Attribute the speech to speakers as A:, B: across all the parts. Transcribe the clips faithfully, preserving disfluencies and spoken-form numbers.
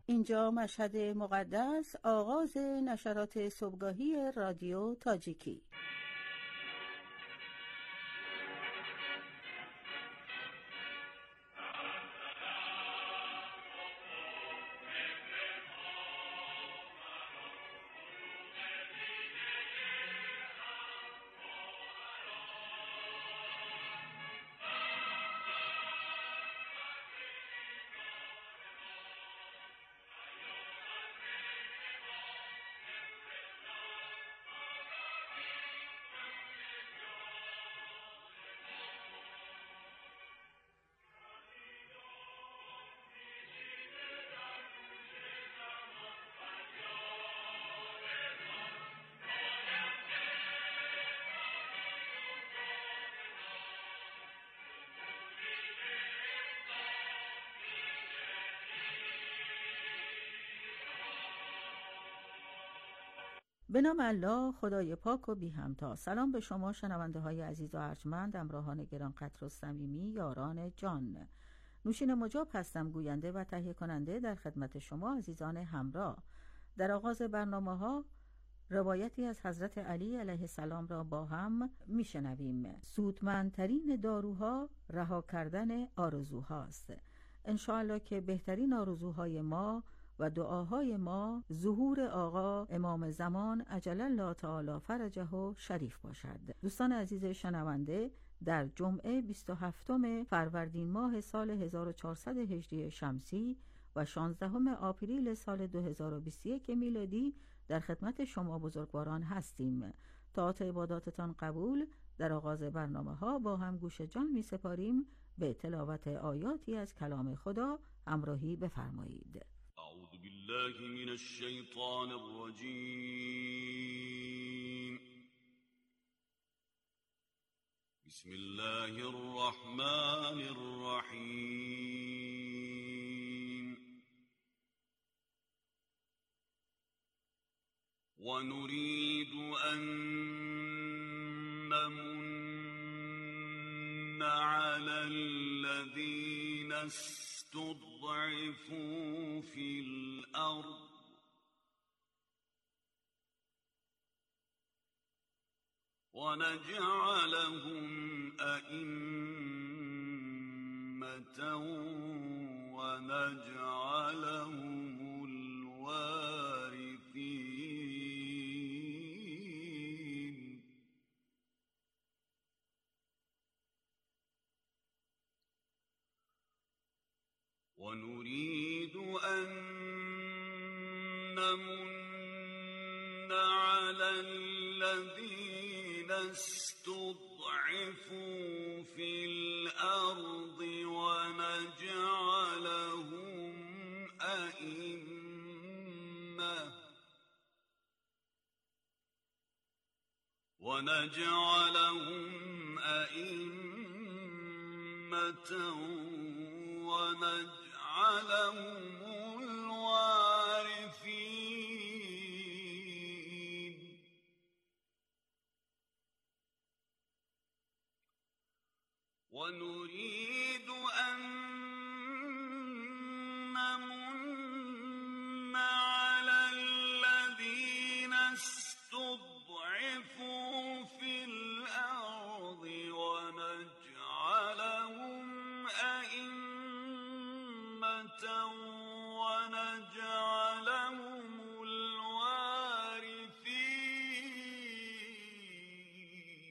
A: اینجا مشهد مقدس، آغاز نشرات صبحگاهی رادیو تاجیکی. به نام الله خدای پاک و بی همتا. سلام به شما شنونده های عزیز و ارجمند، همراهان گرانقدر و صمیمی، یاران جان. نوشین مجاب هستم، گوینده و تهیه کننده در خدمت شما عزیزان همراه. در آغاز برنامه ها روایتی از حضرت علی علیه السلام را با هم میشنویم. سودمندترین داروها رها کردن آرزوهاست. انشاءالله که بهترین آرزوهای ما و دعاهای ما ظهور آقا امام زمان عجل الله تعالی فرجه و شریف باشد. دوستان عزیز شنونده، در جمعه بیست و هفتم فروردین ماه سال هزار و چهارصد هجری شمسی و شانزدهم آپریل سال دو هزار و بیست و یک میلادی در خدمت شما بزرگواران هستیم. طاعت عباداتتان قبول. در آغاز برنامه ها با هم گوش جان می سپاریم به تلاوت آیاتی از کلام خدا. همراهی بفرمایید.
B: اعوذ بالله من الشیطان الرجیم. بسم الله الرحمن الرحیم. ونريد أن نمن على الذين استضعفوا في الأرض ونجعلهم أئمة ونجعلهم الوارثين. ونريد أن نمن على الذين استضعفوا في الأرض ونجعلهم أئمة ونجعلهم أئمة ونجعلهم الوارثين. ونريد أن نمن على الذين استضعفوا في الأرض ونجعلهم أئمة ونجعلهم الوارثين.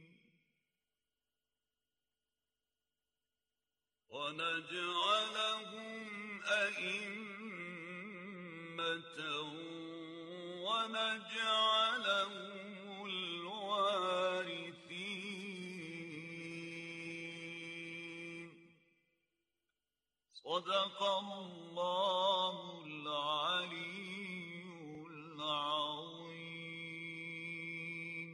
B: ونجعلهم أئمة ونجعلهم الوارثين. صدق الله العلي العظيم.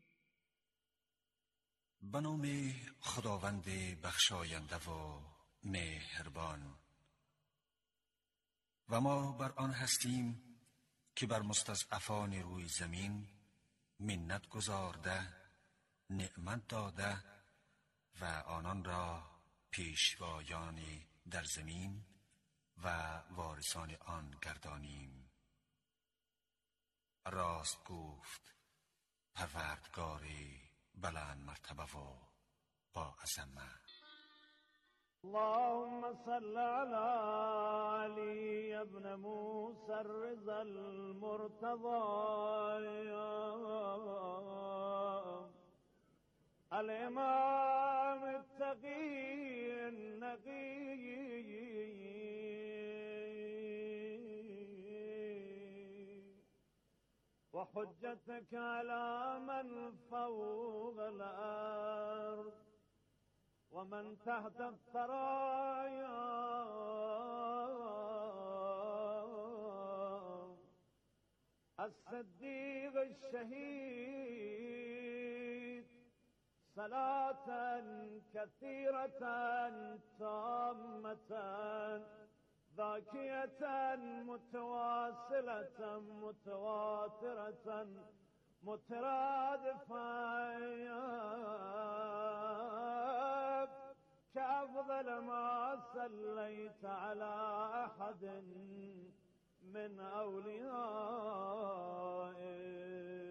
C: به نام خداوند بخشاینده و مهربان. و ما بر آن هستیم که بر مستضعفان روی زمین منت گزارده، نعمت داده و آنان را پیشوایان در زمین و وارثان آن گردانیم. راست گفت پروردگار بلند مرتبه و با عظمت.
D: اللهم صل على علي ابن موسى الرضا المرتضى الإمام التقي النقي وحجتك على من فوق الأرض ومن تحت الثرايا الصديق الشهيد صلاة كثيرة تامة ذاكية متواصلة متواترة مترادفة كأفضل ما صليت على أحد من أوليائك.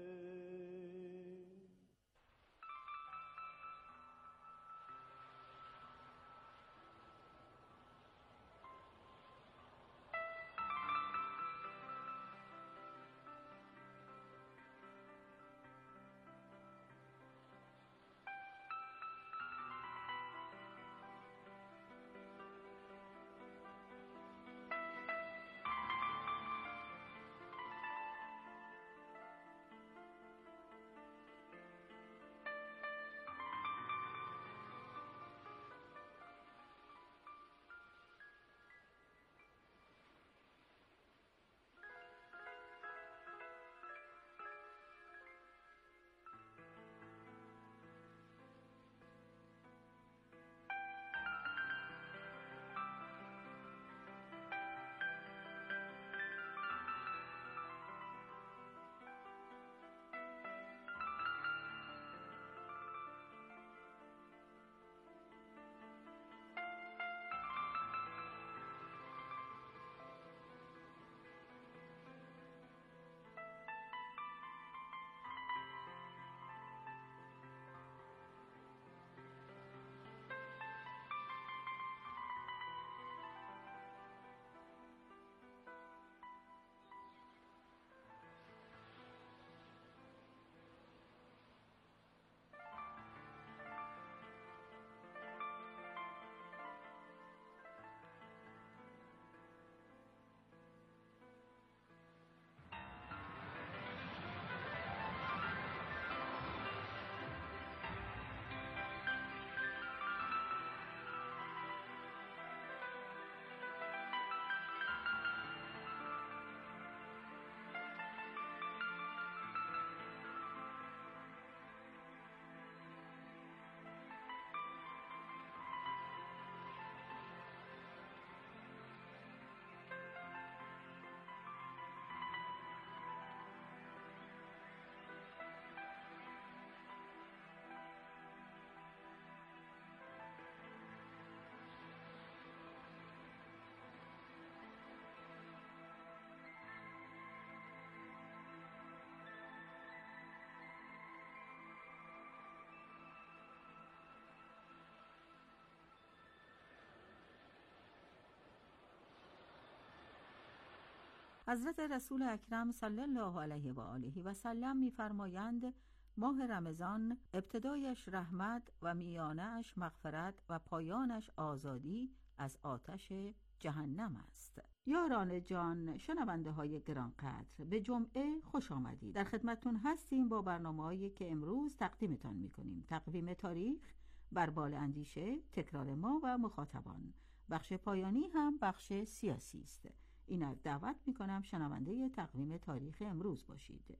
A: حضرت رسول اکرم صلی الله علیه و آله و سلم می‌فرمایند ماه رمضان ابتدایش رحمت و میانه‌اش مغفرت و پایانش آزادی از آتش جهنم است. یاران جان، شنونده های گرانقدر، به جمعه خوش آمدید. در خدمتتون هستیم با برنامه‌هایی که امروز تقدیمتان می‌کنیم. تقویم تاریخ، بربال اندیشه، تکرار ما و مخاطبان. بخش پایانی هم بخش سیاسی است. اینک دعوت میکنم شنونده تقویم تاریخ امروز باشید.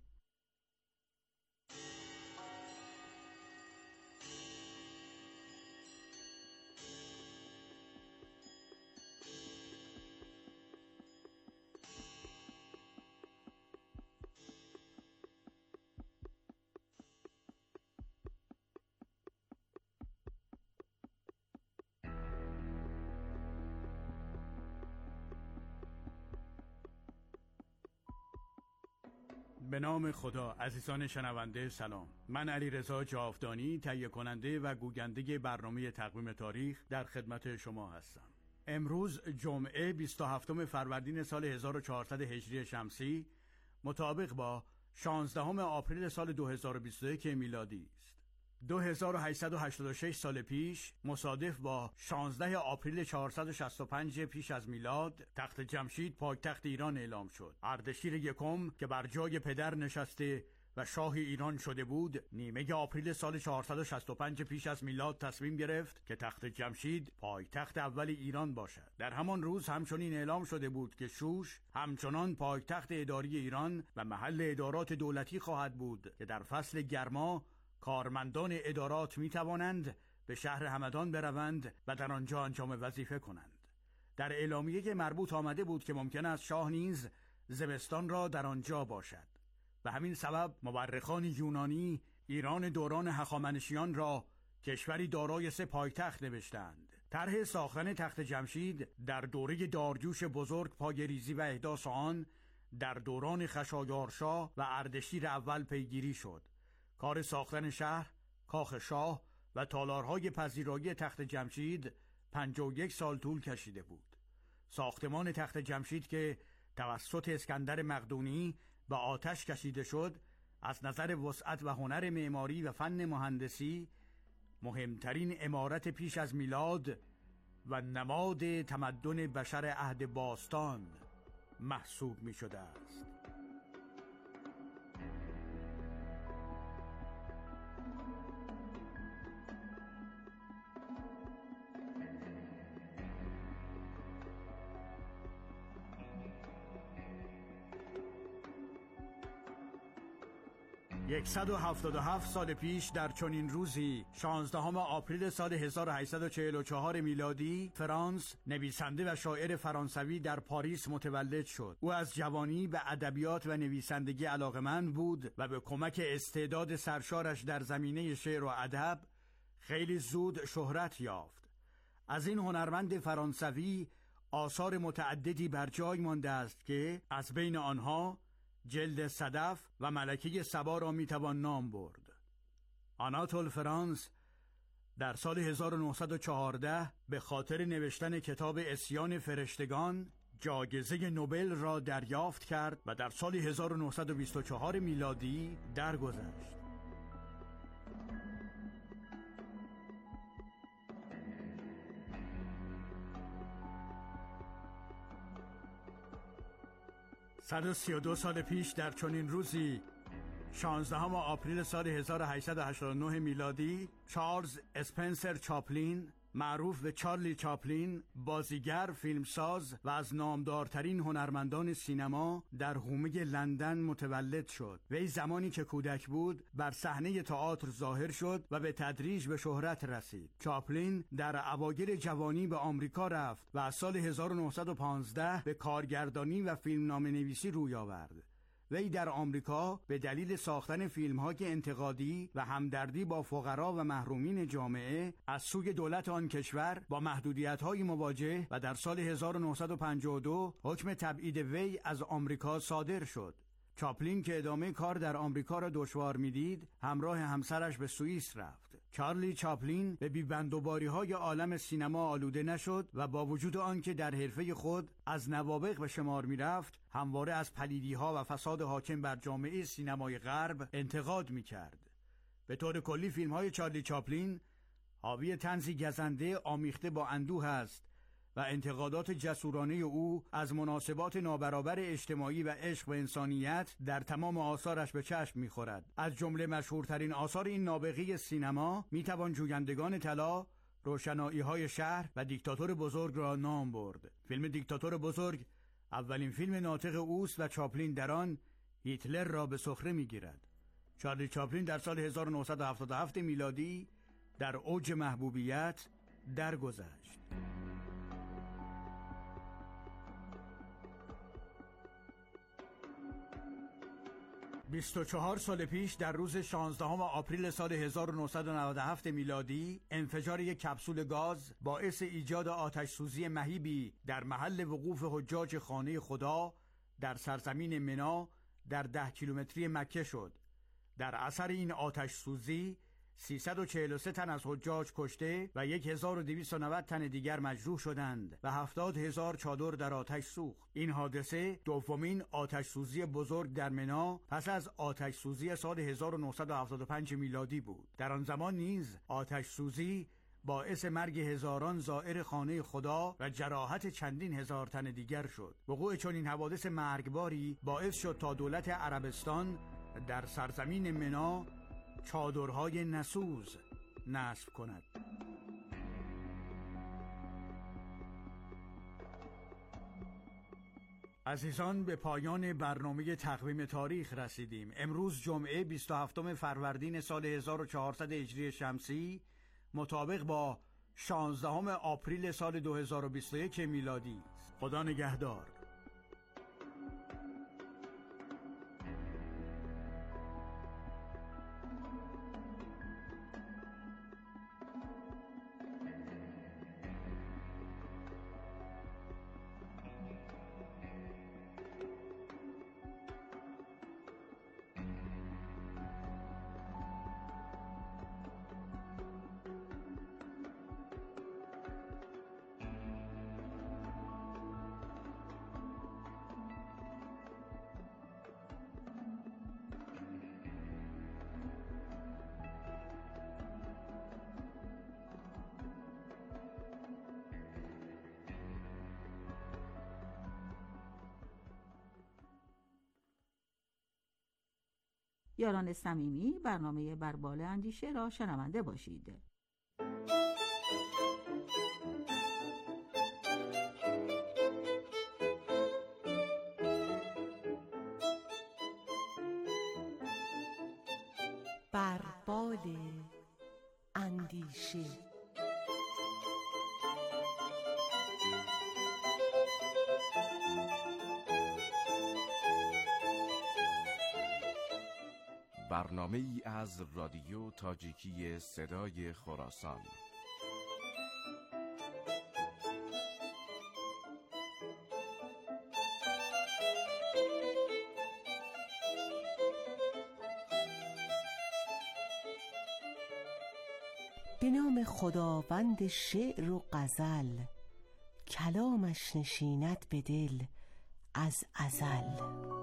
E: به نام خدا. عزیزان شنونده سلام. من علیرضا جاودانی، تهیه کننده و گوینده برنامه تقویم تاریخ در خدمت شما هستم. امروز جمعه بیست و هفتم فروردین سال هزار و چهارصد هجری شمسی مطابق با شانزدهم آپریل سال دو هزار و بیست و یک میلادی است. دو هزار و هشتصد و هشتاد و شش سال پیش مصادف با شانزدهم آپریل چهارصد و شصت و پنج پیش از میلاد تخت جمشید پایتخت ایران اعلام شد. اردشیر یکم که بر جای پدر نشسته و شاه ایران شده بود، نیمه آپریل سال چهارصد و شصت و پنج پیش از میلاد تصمیم گرفت که تخت جمشید پایتخت اول ایران باشد. در همان روز همچنین اعلام شده بود که شوش همچنان پایتخت اداری ایران و محل ادارات دولتی خواهد بود که در فصل گرما کارمندان ادارات می توانند به شهر همدان بروند و در آنجا انجام وظیفه کنند. در اعلامیه مربوط آمده بود که ممکن است شاه نیز زمستان را در آنجا باشد. به همین سبب مورخان یونانی ایران دوران هخامنشیان را کشوری دارای سه پایتخت نوشتند. طرح ساختن تخت جمشید در دوره داریوش بزرگ پایه‌ریزی و احداث آن در دوران خشایارشا و اردشیر اول پیگیری شد. کار ساختن شهر، کاخ شاه و تالارهای پذیرایی تخت جمشید پنجاه و یک سال طول کشیده بود. ساختمان تخت جمشید که توسط اسکندر مقدونی به آتش کشیده شد، از نظر وسعت و هنر معماری و فن مهندسی مهمترین عمارت پیش از میلاد و نماد تمدن بشر عهد باستان محسوب می شده است. صد و هفتاد و هفت سال پیش در چنین روزی شانزدهم آپریل سال هزار و هشتصد و چهل و چهار میلادی فرانس نویسنده و شاعر فرانسوی در پاریس متولد شد. او از جوانی به ادبیات و نویسندگی علاقه‌مند بود و به کمک استعداد سرشارش در زمینه شعر و ادب خیلی زود شهرت یافت. از این هنرمند فرانسوی آثار متعددی بر جای مانده است که از بین آنها جلد صدف و ملکه سبا را میتوان نام برد. آناتول فرانس در سال هزار و نهصد و چهارده به خاطر نوشتن کتاب عصیان فرشتگان جایزه نوبل را دریافت کرد و در سال هزار و نهصد و بیست و چهار میلادی درگذشت. صد و سی و دو سال پیش در چنین روزی شانزدهم آپریل سال هزار و هشتصد و هشتاد و نه میلادی چارلز اسپنسر چاپلین، معروف به چارلی چاپلین، بازیگر، فیلمساز و از نامدارترین هنرمندان سینما در حومه لندن متولد شد. وی زمانی که کودک بود بر صحنه تئاتر ظاهر شد و به تدریج به شهرت رسید. چاپلین در اوایل جوانی به آمریکا رفت و از سال هزار و نهصد و پانزده به کارگردانی و فیلمنامه‌نویسی روی آورد. وی در آمریکا به دلیل ساختن فیلم‌های انتقادی و همدردی با فقرا و محرومین جامعه از سوی دولت آن کشور با محدودیت‌های مواجه و در سال هزار و نهصد و پنجاه و دو حکم تبعید وی از آمریکا صادر شد. چاپلین که ادامه کار در آمریکا را دشوار می‌دید، همراه همسرش به سوئیس رفت. چارلی چاپلین به بی‌بندوباری‌های عالم سینما آلوده نشد و با وجود آنکه در حرفه خود از نوابغ به شمار می‌رفت، همواره از پلیدی‌ها و فساد حاکم بر جامعه سینمای غرب انتقاد می‌کرد. به طور کلی فیلم‌های چارلی چاپلین حاوی طنزی گزنده آمیخته با اندوه است و انتقادات جسورانه او از مناسبات نابرابر اجتماعی و عشق و انسانیت در تمام آثارش به چشم می‌خورد. از جمله مشهورترین آثار این نابغه سینما می‌توان جویندگان طلا، روشنایی‌های شهر و دیکتاتور بزرگ را نام برد. فیلم دیکتاتور بزرگ اولین فیلم ناطق اوست و چاپلین در آن هیتلر را به سخره می‌گیرد. چارلی چاپلین در سال هزار و نهصد و هفتاد و هفت میلادی در اوج محبوبیت درگذشت. بیست و چهار سال پیش در روز شانزدهم آپریل سال هزار و نهصد و نود و هفت میلادی انفجار یک کپسول گاز باعث ایجاد آتش سوزی مهیبی در محل وقوف حجاج خانه خدا در سرزمین منا در ده کیلومتری مکه شد. در اثر این آتش سوزی سیصد و چهل و سه تن از حجاج کشته و هزار و دویست و نود تن دیگر مجروح شدند و هفتاد هزار چادر در آتش سوخت. این حادثه دومین آتش سوزی بزرگ در منا پس از آتش سوزی سال هزار و نهصد و هفتاد و پنج میلادی بود. در آن زمان نیز آتش سوزی باعث مرگ هزاران زائر خانه خدا و جراحت چندین هزار تن دیگر شد. وقوع چنین حوادث مرگباری باعث شد تا دولت عربستان در سرزمین منا چادرهای نسوز نصب کند. عزیزان، به پایان برنامه تقویم تاریخ رسیدیم. امروز جمعه بیست و هفتم فروردین سال هزار و چهارصد هجری شمسی مطابق با شانزدهم آپریل سال دو هزار و بیست و یک میلادی. خدا نگهدار.
A: یاران صمیمی، برنامه بر بال اندیشه را شنونده باشید.
F: بر بال اندیشه.
G: برنامه ای از رادیو تاجیکی صدای خراسان.
F: به نام خداوند شعر و غزل، کلامش نشیند به دل از ازل.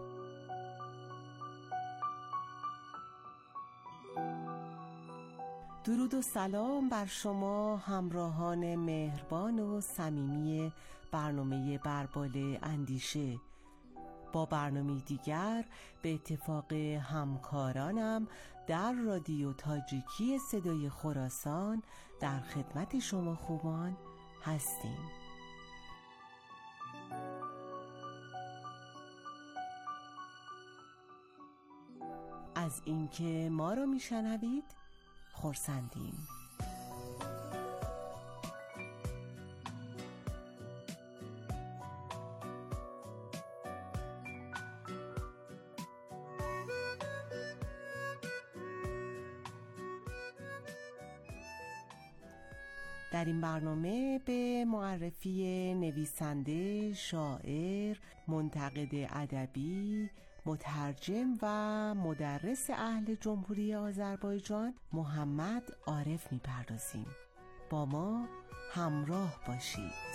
F: درود و سلام بر شما همراهان مهربان و صمیمی برنامه بر بال اندیشه. با برنامه دیگر به اتفاق همکارانم در رادیو تاجیکی صدای خراسان در خدمت شما خوبان هستیم. از اینکه ما را میشنوید خرسندیم. در این برنامه به معرفی نویسنده، شاعر، منتقد ادبی، مترجم و مدرس اهل جمهوری آذربایجان محمد عارف می‌پردازیم. با ما همراه باشید.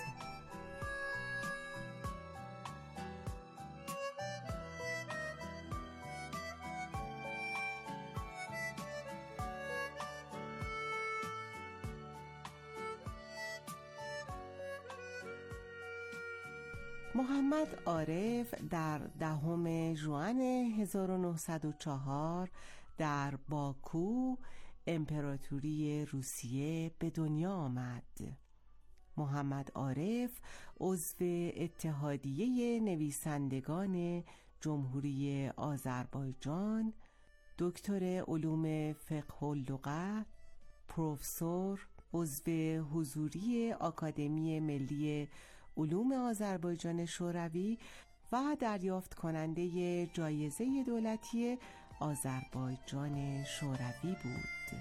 F: محمد عارف در دهم ژوئن هزار و نهصد و چهار در باکو، امپراتوری روسیه به دنیا آمد. محمد عارف عضو اتحادیه نویسندگان جمهوری آذربایجان، دکتر علوم فقه اللغت، پروفسور، عضو حضوری آکادمی ملی علوم آذربایجان شوروی و دریافت کننده جایزه دولتی آذربایجان شوروی بود.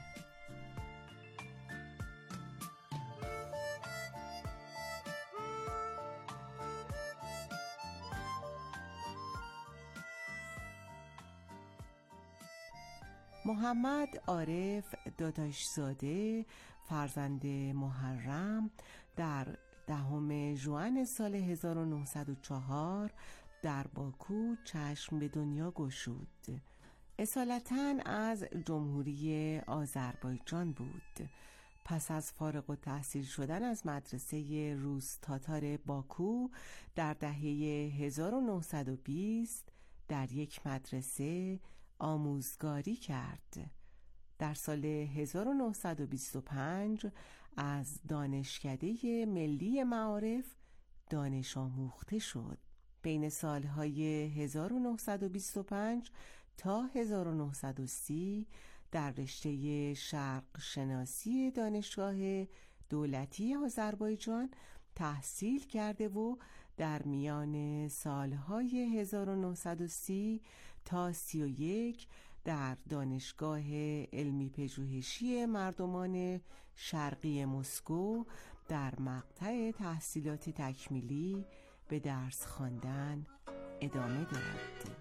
F: محمد عارف داداشزاده فرزند محرم در دهم ژوئن سال هزار و نهصد و چهار در باکو چشم به دنیا گشود. اصالتاً از جمهوری آذربایجان بود. پس از فارغ التحصیل شدن از مدرسه روس تاتار باکو در دهه هزار و نهصد و بیست در یک مدرسه آموزگاری کرد. در سال هزار و نهصد و بیست و پنج از دانشکده ملی معارف دانش آموخته شد. بین سالهای هزار و نهصد و بیست و پنج تا هزار و نهصد و سی در رشته شرق شناسی دانشگاه دولتی آذربایجان تحصیل کرده و در میان سالهای هزار و نهصد و سی تا سی و یک در دانشگاه علمی پژوهشی مردمان شرقی مسکو در مقطع تحصیلات تکمیلی به درس خواندن ادامه داد.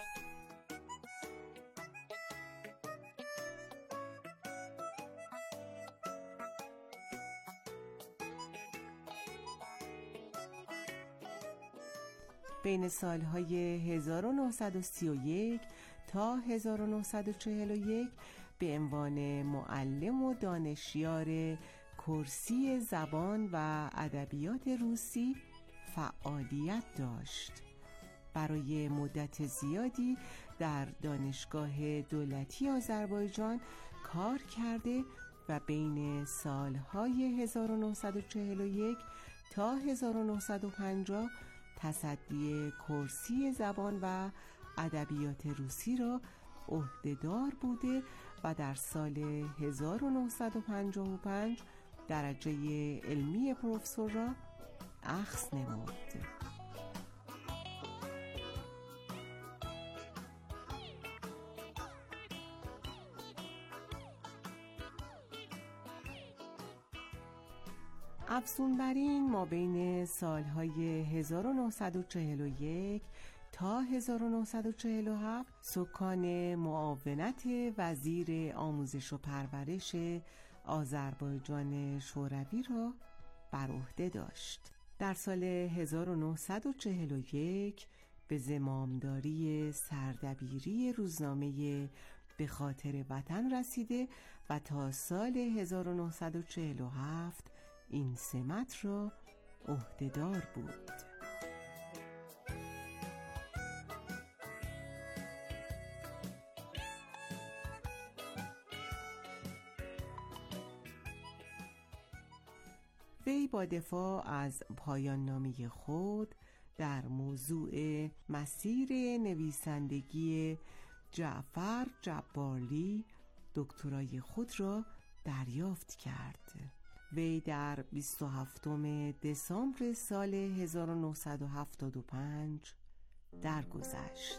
F: بین سالهای هزار و نهصد و سی و یک تا هزار و نهصد و چهل و یک به عنوان معلم و دانشیار کرسی زبان و ادبیات روسی فعالیت داشت. برای مدت زیادی در دانشگاه دولتی آذربایجان کار کرده و بین سالهای هزار و نهصد و چهل و یک تا هزار و نهصد و پنجاه تصدی کرسی زبان و ادبیات روسی را عهدهدار بوده و در سال هزار و نهصد و پنجاه و پنج درجه علمی پروفسور را اخذ نمود. افزون بر این ما بین سالهای هزار و نهصد و چهل و یک تا هزار و نهصد و چهل و هفت سکان معاونت وزیر آموزش و پرورش آذربایجان شوروی را بر عهده داشت. در سال هزار و نهصد و چهل و یک به زمامداری سردبیری روزنامه به خاطر وطن رسیده و تا سال هزار و نهصد و چهل و هفت این سمت را عهدهدار بود. وی با دفاع از پایان نامه خود در موضوع مسیر نویسندگی جعفر جبارلی دکترای خود را دریافت کرد. وی در بیست و هفتم دسامبر سال هزار و نهصد و هفتاد و پنج درگذشت.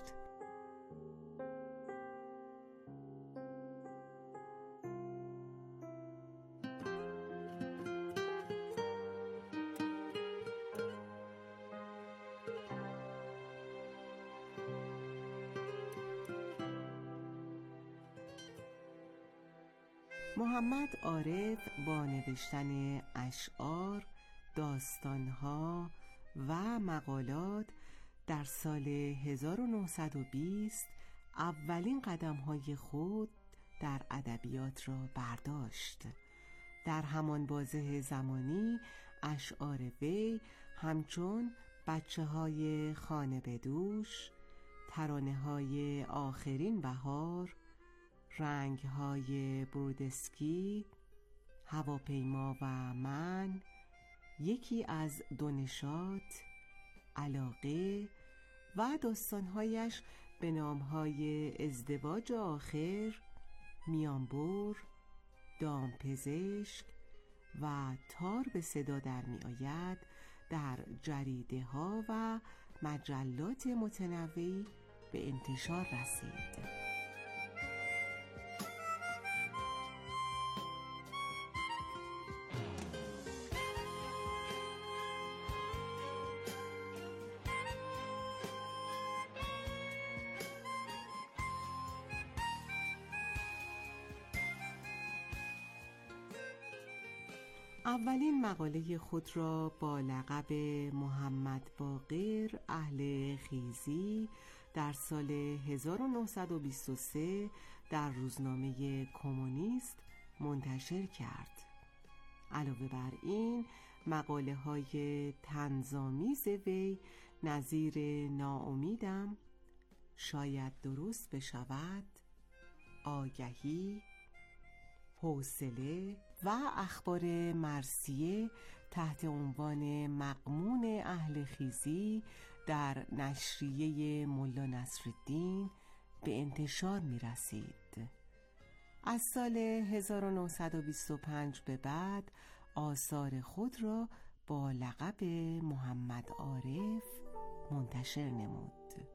F: محمد عارف با نوشتن اشعار، داستانها و مقالات در سال هزار و نهصد و بیست اولین قدم‌های خود در ادبیات را برداشت. در همان بازه زمانی اشعار وی همچون بچه‌های خانه به دوش، ترانه‌های آخرین بهار، رنگ‌های برودسکی، هواپیما و من، یکی از دو نشاط، علاقه و داستان‌هایش به نام‌های ازدواج آخر، میانبر، دامپزشک و تار به صدا در می آید در جریده ها و مجلات متنوعی به انتشار رسید. اولین مقاله خود را با لقب محمد باقر اهل خیزی در سال هزار و نهصد و بیست و سه در روزنامه کمونیست منتشر کرد. علاوه بر این مقاله های طنزآمیز وی نظیر ناامیدم، شاید درست بشود، آگهی، حوصله و اخبار مرثیه تحت عنوان مغمون اهل خیزی در نشریه ملا نصرالدین به انتشار می رسید. از سال هزار و نهصد و بیست و پنج به بعد آثار خود را با لقب محمد عارف منتشر نمود.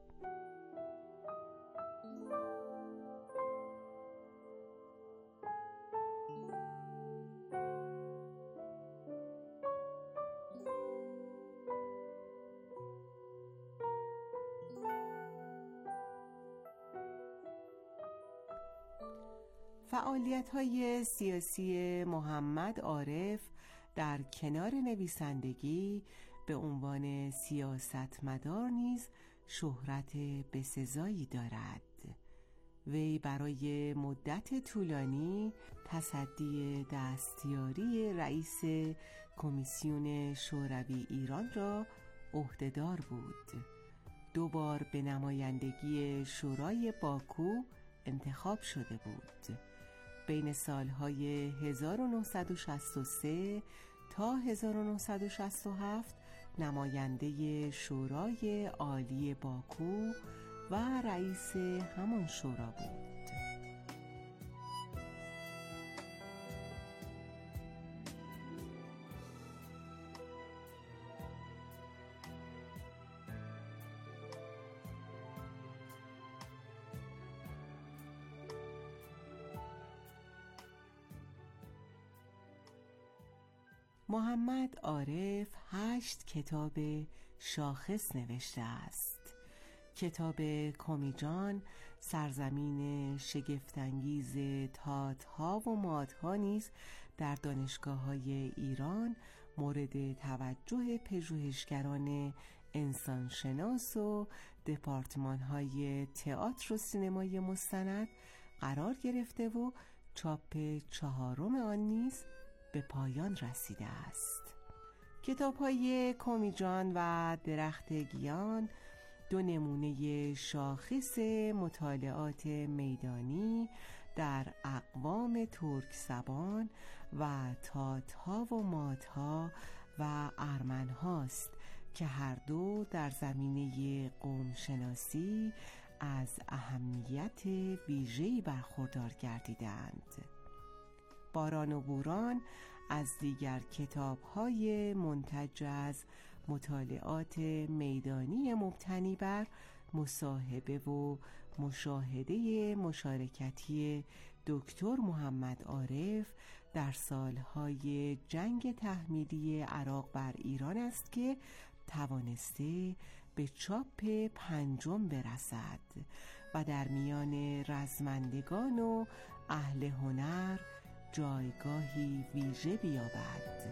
F: فعالیت‌های سیاسی محمد عارف در کنار نویسندگی به عنوان سیاستمدار نیز شهرت بسزایی دارد. وی برای مدت طولانی تصدی دستیاری رئیس کمیسیون شوروی ایران را عهدهدار بود. دو بار به نمایندگی شورای باکو انتخاب شده بود. بین سالهای هزار و نهصد و شصت و سه تا هزار و نهصد و شصت و هفت نماینده شورای عالی باکو و رئیس همان شورا بود. محمد عارف هشت کتاب شاخص نوشته است. کتاب کمیجان، سرزمین شگفت‌انگیز تات‌ها و مادها نیز در دانشگاه‌های ایران مورد توجه پژوهشگران انسانشناس و دپارتمان‌های تئاتر و سینمای مستند قرار گرفته و چاپ چهارم آن نیز به پایان رسیده است. کتاب‌های کمیجان و درخت گیان دو نمونه شاخص مطالعات میدانی در اقوام ترک زبان و تات‌ها و مادها و ارمن هاست که هر دو در زمینه قومشناسی از اهمیت ویژه‌ای برخوردار گردیدند. باران و بوران از دیگر کتاب‌های منتج از مطالعات میدانی مبتنی بر مصاحبه و مشاهده مشارکتی دکتر محمد عارف در سالهای جنگ تحمیلی عراق بر ایران است که توانسته به چاپ پنجم برسد و در میان رزمندگان و اهل هنر جایگاهی ویژه بیابد.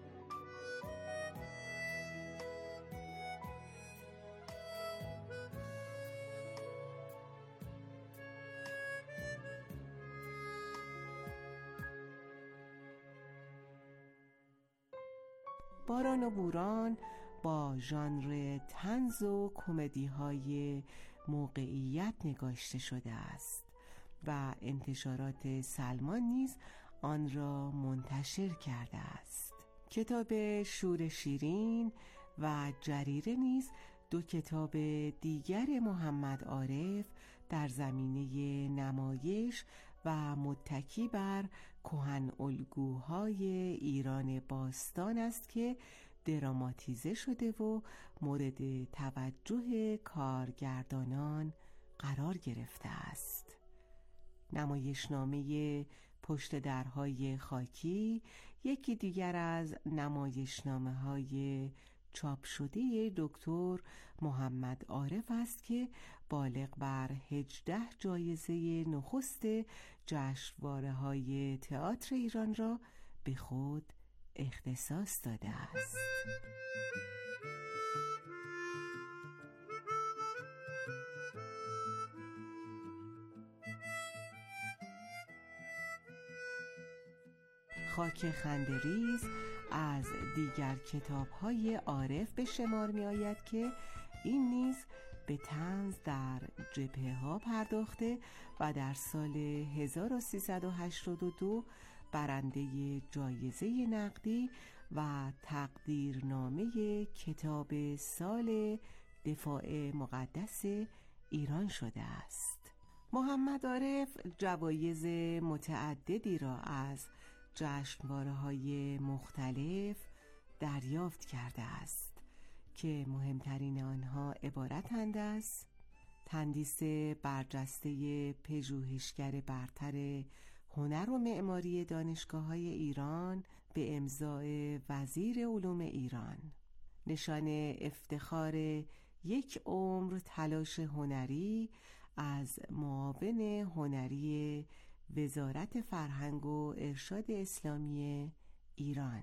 F: باران و بوران با ژانر طنز و کمدی‌های موقعیت نگاشته شده است و انتشارات سلمان نیز آن را منتشر کرده است. کتاب شور شیرین و جریره نیز دو کتاب دیگر محمد عارف در زمینه نمایش و متکی بر کهن الگوهای ایران باستان است که دراماتیزه شده و مورد توجه کارگردانان قرار گرفته است. نمایشنامه پشت درهای خاکی یکی دیگر از نمایشنامه‌های چاپ شده دکتر محمد عارف است که بالغ بر هجده جایزه نخست جشنواره‌های تئاتر ایران را به خود اختصاص داده است. خاک خندریز از دیگر کتاب‌های عارف به شمار می آید که این نیز به طنز در جبهه‌ها پرداخته و در سال هزار و سیصد و هشتاد و دو برنده جایزه نقدی و تقدیرنامه کتاب سال دفاع مقدس ایران شده است. محمد عارف جوایز متعددی را از جشنواره‌های مختلف دریافت کرده است که مهمترین آنها عبارتند از تندیس برجسته پژوهشگر برتر هنر و معماری دانشگاه‌های ایران به امضای وزیر علوم ایران، نشان افتخار یک عمر تلاش هنری از معاون هنری وزارت فرهنگ و ارشاد اسلامی ایران،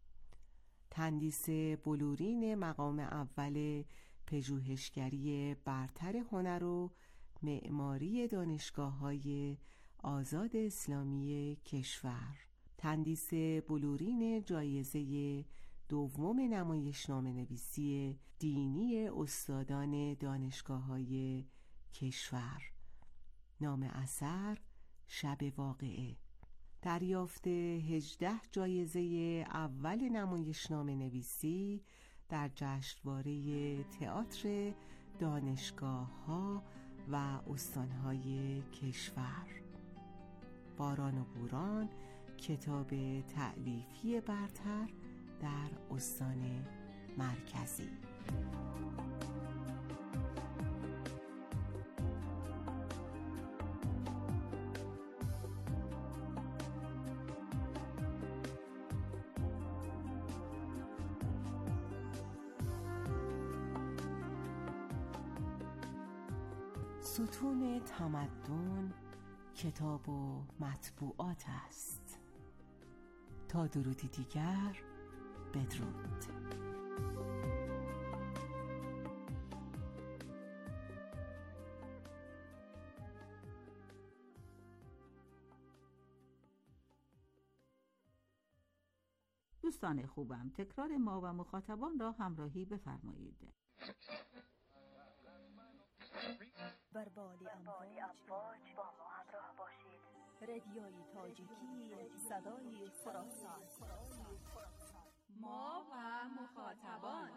F: تندیس بلورین مقام اول پژوهشگری برتر هنر و معماری دانشگاه‌های آزاد اسلامی کشور، تندیس بلورین جایزه دوم نمایشنامه نویسی دینی استادان دانشگاه‌های کشور، نام اثر شب واقعه، دریافت هجده جایزه اول نمایشنامه نویسی در جشنواره تئاتر دانشگاه‌ها و استان‌های کشور، باران و بوران کتاب تألیفی برتر در استان مرکزی. ستون تمدن کتاب و مطبوعات است. تا درودی دیگر، بدرود.
A: دوستان خوبم، تکرار ما و مخاطبان را همراهی بفرمایید.
H: بر بال امواج با ما همراه باشید. رادیوی تاجیکی صدای خراسان.
I: ما و مخاطبان.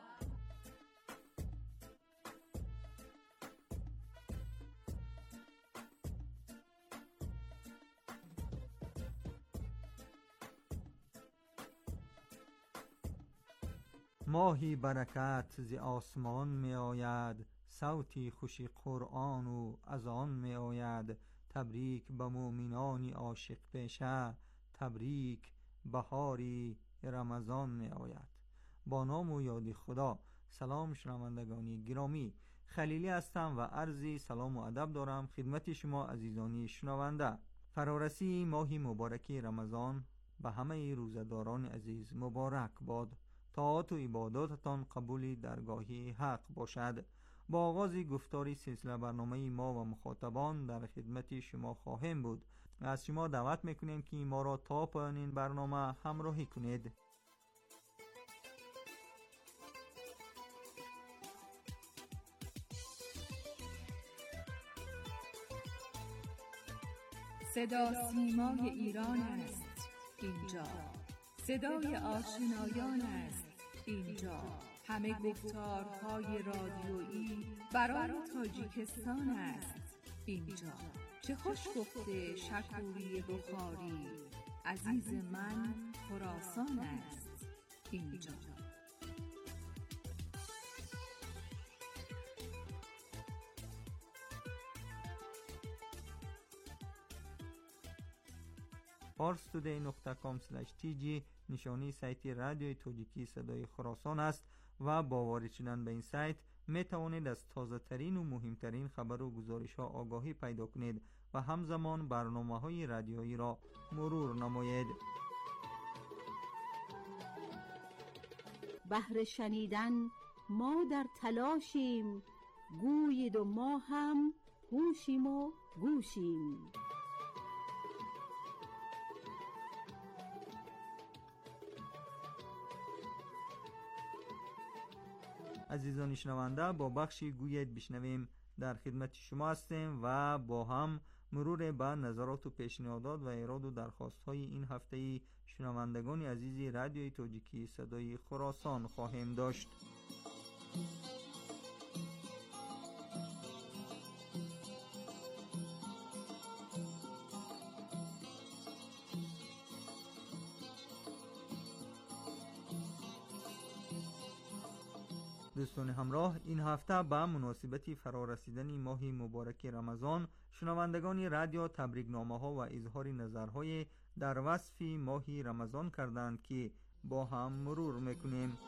J: ماهی برکت ز آسمان می آید، صوتی خوشی قرآن و از آن می آید. تبریک به مومنانی عاشق پیشه، تبریک بهاری رمضان می آید. با نام و یاد خدا. سلام شنوندگانی گرامی، خلیلی هستم و عرضی سلام و ادب دارم خدمت شما عزیزانی شنونده. فرارسی ماهی مبارکی رمضان به همه روزداران عزیز مبارک باد. طاعات و عباداتتان قبول درگاهی حق باشد. با آغاز گفتاری سلسله برنامه ما و مخاطبان در خدمت شما خواهیم بود. از شما دعوت میکنیم که ما را تا پایان این برنامه همراهی کنید.
I: صدا سیمای ایران است اینجا، صدای آشنایان است اینجا، همه گفتارهای رادیویی برای تاجیکستان است اینجا. چه خوش گفته شکوری بخاری، عزیز من خراسان است اینجا.
J: پارس تودی نقطه کام اسلش تی جی نشانی سایت رادیوی تاجیکی صدای خراسان است و با وارد شدن به این سایت می توانید از تازه ترین و مهمترین خبر و گزارش ها آگاهی پیدا کنید و همزمان برنامه های رادیویی را مرور نمایید.
I: بهر شنیدن ما در تلاشیم، گویید و ما هم هوشیم و گوشیم.
J: عزیزان شنونده، با بخشی گوید بشنویم در خدمت شما هستیم و با هم مرور به نظرات و پیشنهادات و ایراد و درخواست های این هفته شنوندگان عزیزی رادیوی تاجیکی صدای خراسان خواهیم داشت. دوستان همراه، این هفته به مناسبت فرارسیدن ماه مبارک رمضان شنوندگان رادیو تبریک‌نامه ها و اظهار نظرهای در وصف ماه رمضان کردند که با هم مرور میکنیم.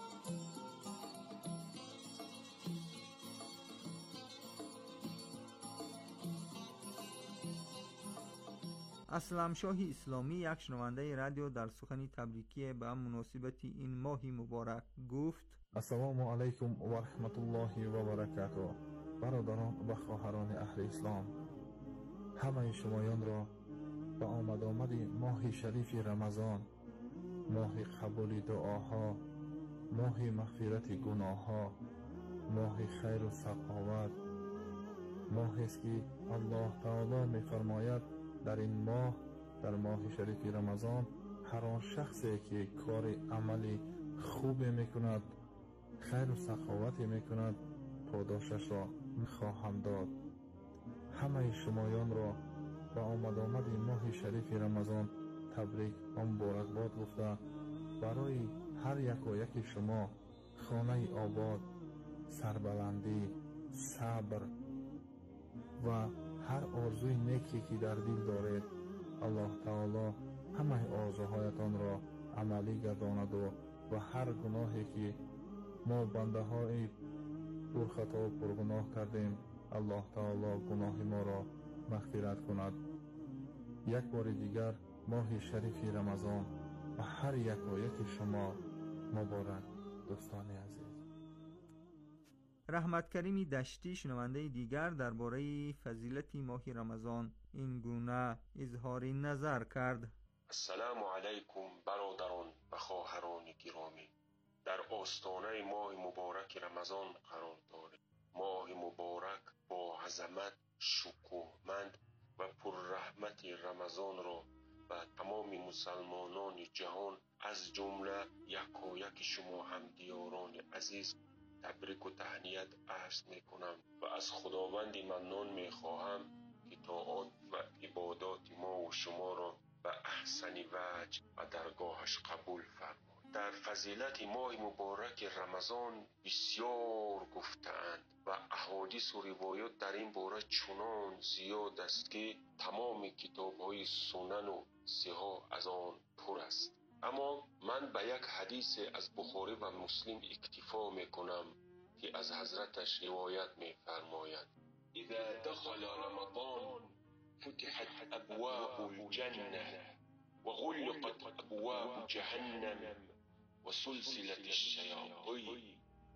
J: اسلم شاه اسلامی، یک شنونده رادیو، در سخنی تبریکی به مناسبت این ماه مبارک گفت:
K: السلام علیکم و رحمت الله و برکاته. برادران و خواهران اهل اسلام، همه شمایان را به آمد آمد ماه شریف رمضان، ماه قبول دعاها، ماه مغفرت گناهها، ماه خیر و سخاوت، ماهی است که الله تعالی می فرماید در این ماه، در ماه شریف رمضان، هر آن شخصی که کار عملی خوب می کند، خیر و سخاوتی می کند، پاداشش را می خواهم داد. همه شمایان را با آمد آمد ماه شریف رمضان تبریک و مبارکباد گفته، برای هر یک و یک شما خانه آباد، سربلندی، صبر و هر آرزوی نیکی که در دل دارید، الله تعالی همه آرزوهایتان را عملی گرداند و و هر گناهی که ما بنده های پرخطا و پرگناه کردیم، الله تعالی گناه ما را مغفرت کند. یک بار دیگر ماه شریف رمضان و هر یک و یک شما مبارک. دوستان عزیز،
J: رحمت کریمی دشتی، شنونده دیگر، درباره فضیلت ماه رمضان این گونه اظهار نظر کرد:
L: السلام علیکم برادران و خواهران گرامی. در آستانه ماه مبارک رمضان قرار داریم. ماه مبارک با عظمت، شکوهمند و پر رحمت رمضان را و تمام مسلمانان جهان از جمله یک و یک شما هم دیاران عزیز تبریک و تهنیت عرض می کنم و از خداوند منان می خواهم که طاعات و عبادات ما و شما را به احسن وجه و درگاهش قبول فرماید. در فضیلت ماه مبارک رمضان بسیار گفتند و احادیث و روایات در این باره چنان زیاد است که تمام کتاب‌های سنن و سیحا از آن پر است. اما من به یک حدیث از بخاری و مسلم اکتفا میکنم که از حضرتش روایت میفرمایند: اذا دخل رمضان فتحت ابواب الجنه و غلقت ابواب جهنم و سلسلت الشیاطین.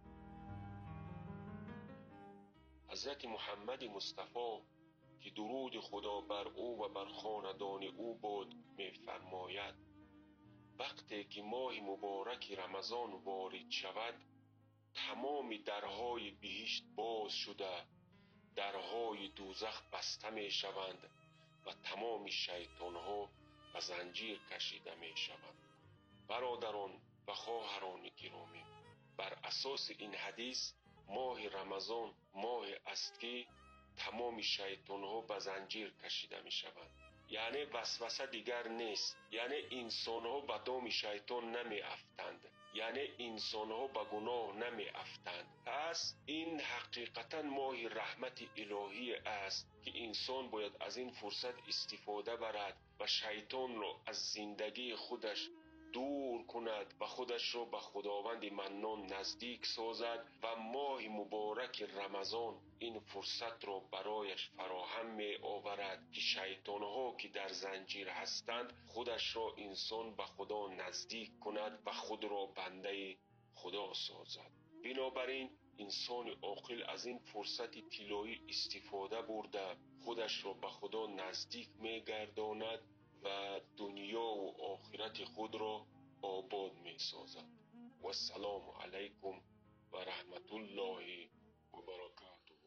L: حضرت محمد مصطفی که درود خدا بر او و بر خاندان او باد میفرماید: وقتی که ماه مبارک رمضان وارد شود، تمام درهای بهشت باز شده، درهای دوزخ بسته می شوند و تمام شیطانها به زنجیر کشیده می شوند. برادران و خواهران گرامی، بر اساس این حدیث ماه رمضان ماه است که تمام شیطانها به زنجیر کشیده می شوند. یعنی وسوسه دیگر نیست، یعنی انسانها به دام شیطان نمی افتند، یعنی انسانها به گناه نمی افتند. پس این حقیقتا ماه رحمت الهی است که انسان باید از این فرصت استفاده برد و شیطان را از زندگی خودش دور کند و خودش را به خداوند منان نزدیک سازد و ماه مبارک رمضان این فرصت را برایش فراهم می آورد که شیطانها که در زنجیر هستند خودش را انسان به خدا نزدیک کند و خود را بنده خدا سازد. بنابراین انسان عاقل از این فرصت طلایی استفاده برده خودش را به خدا نزدیک می‌گرداند و دنیا و آخرت خود را آباد می‌سازد. و السلام علیکم و رحمت الله و برکاته.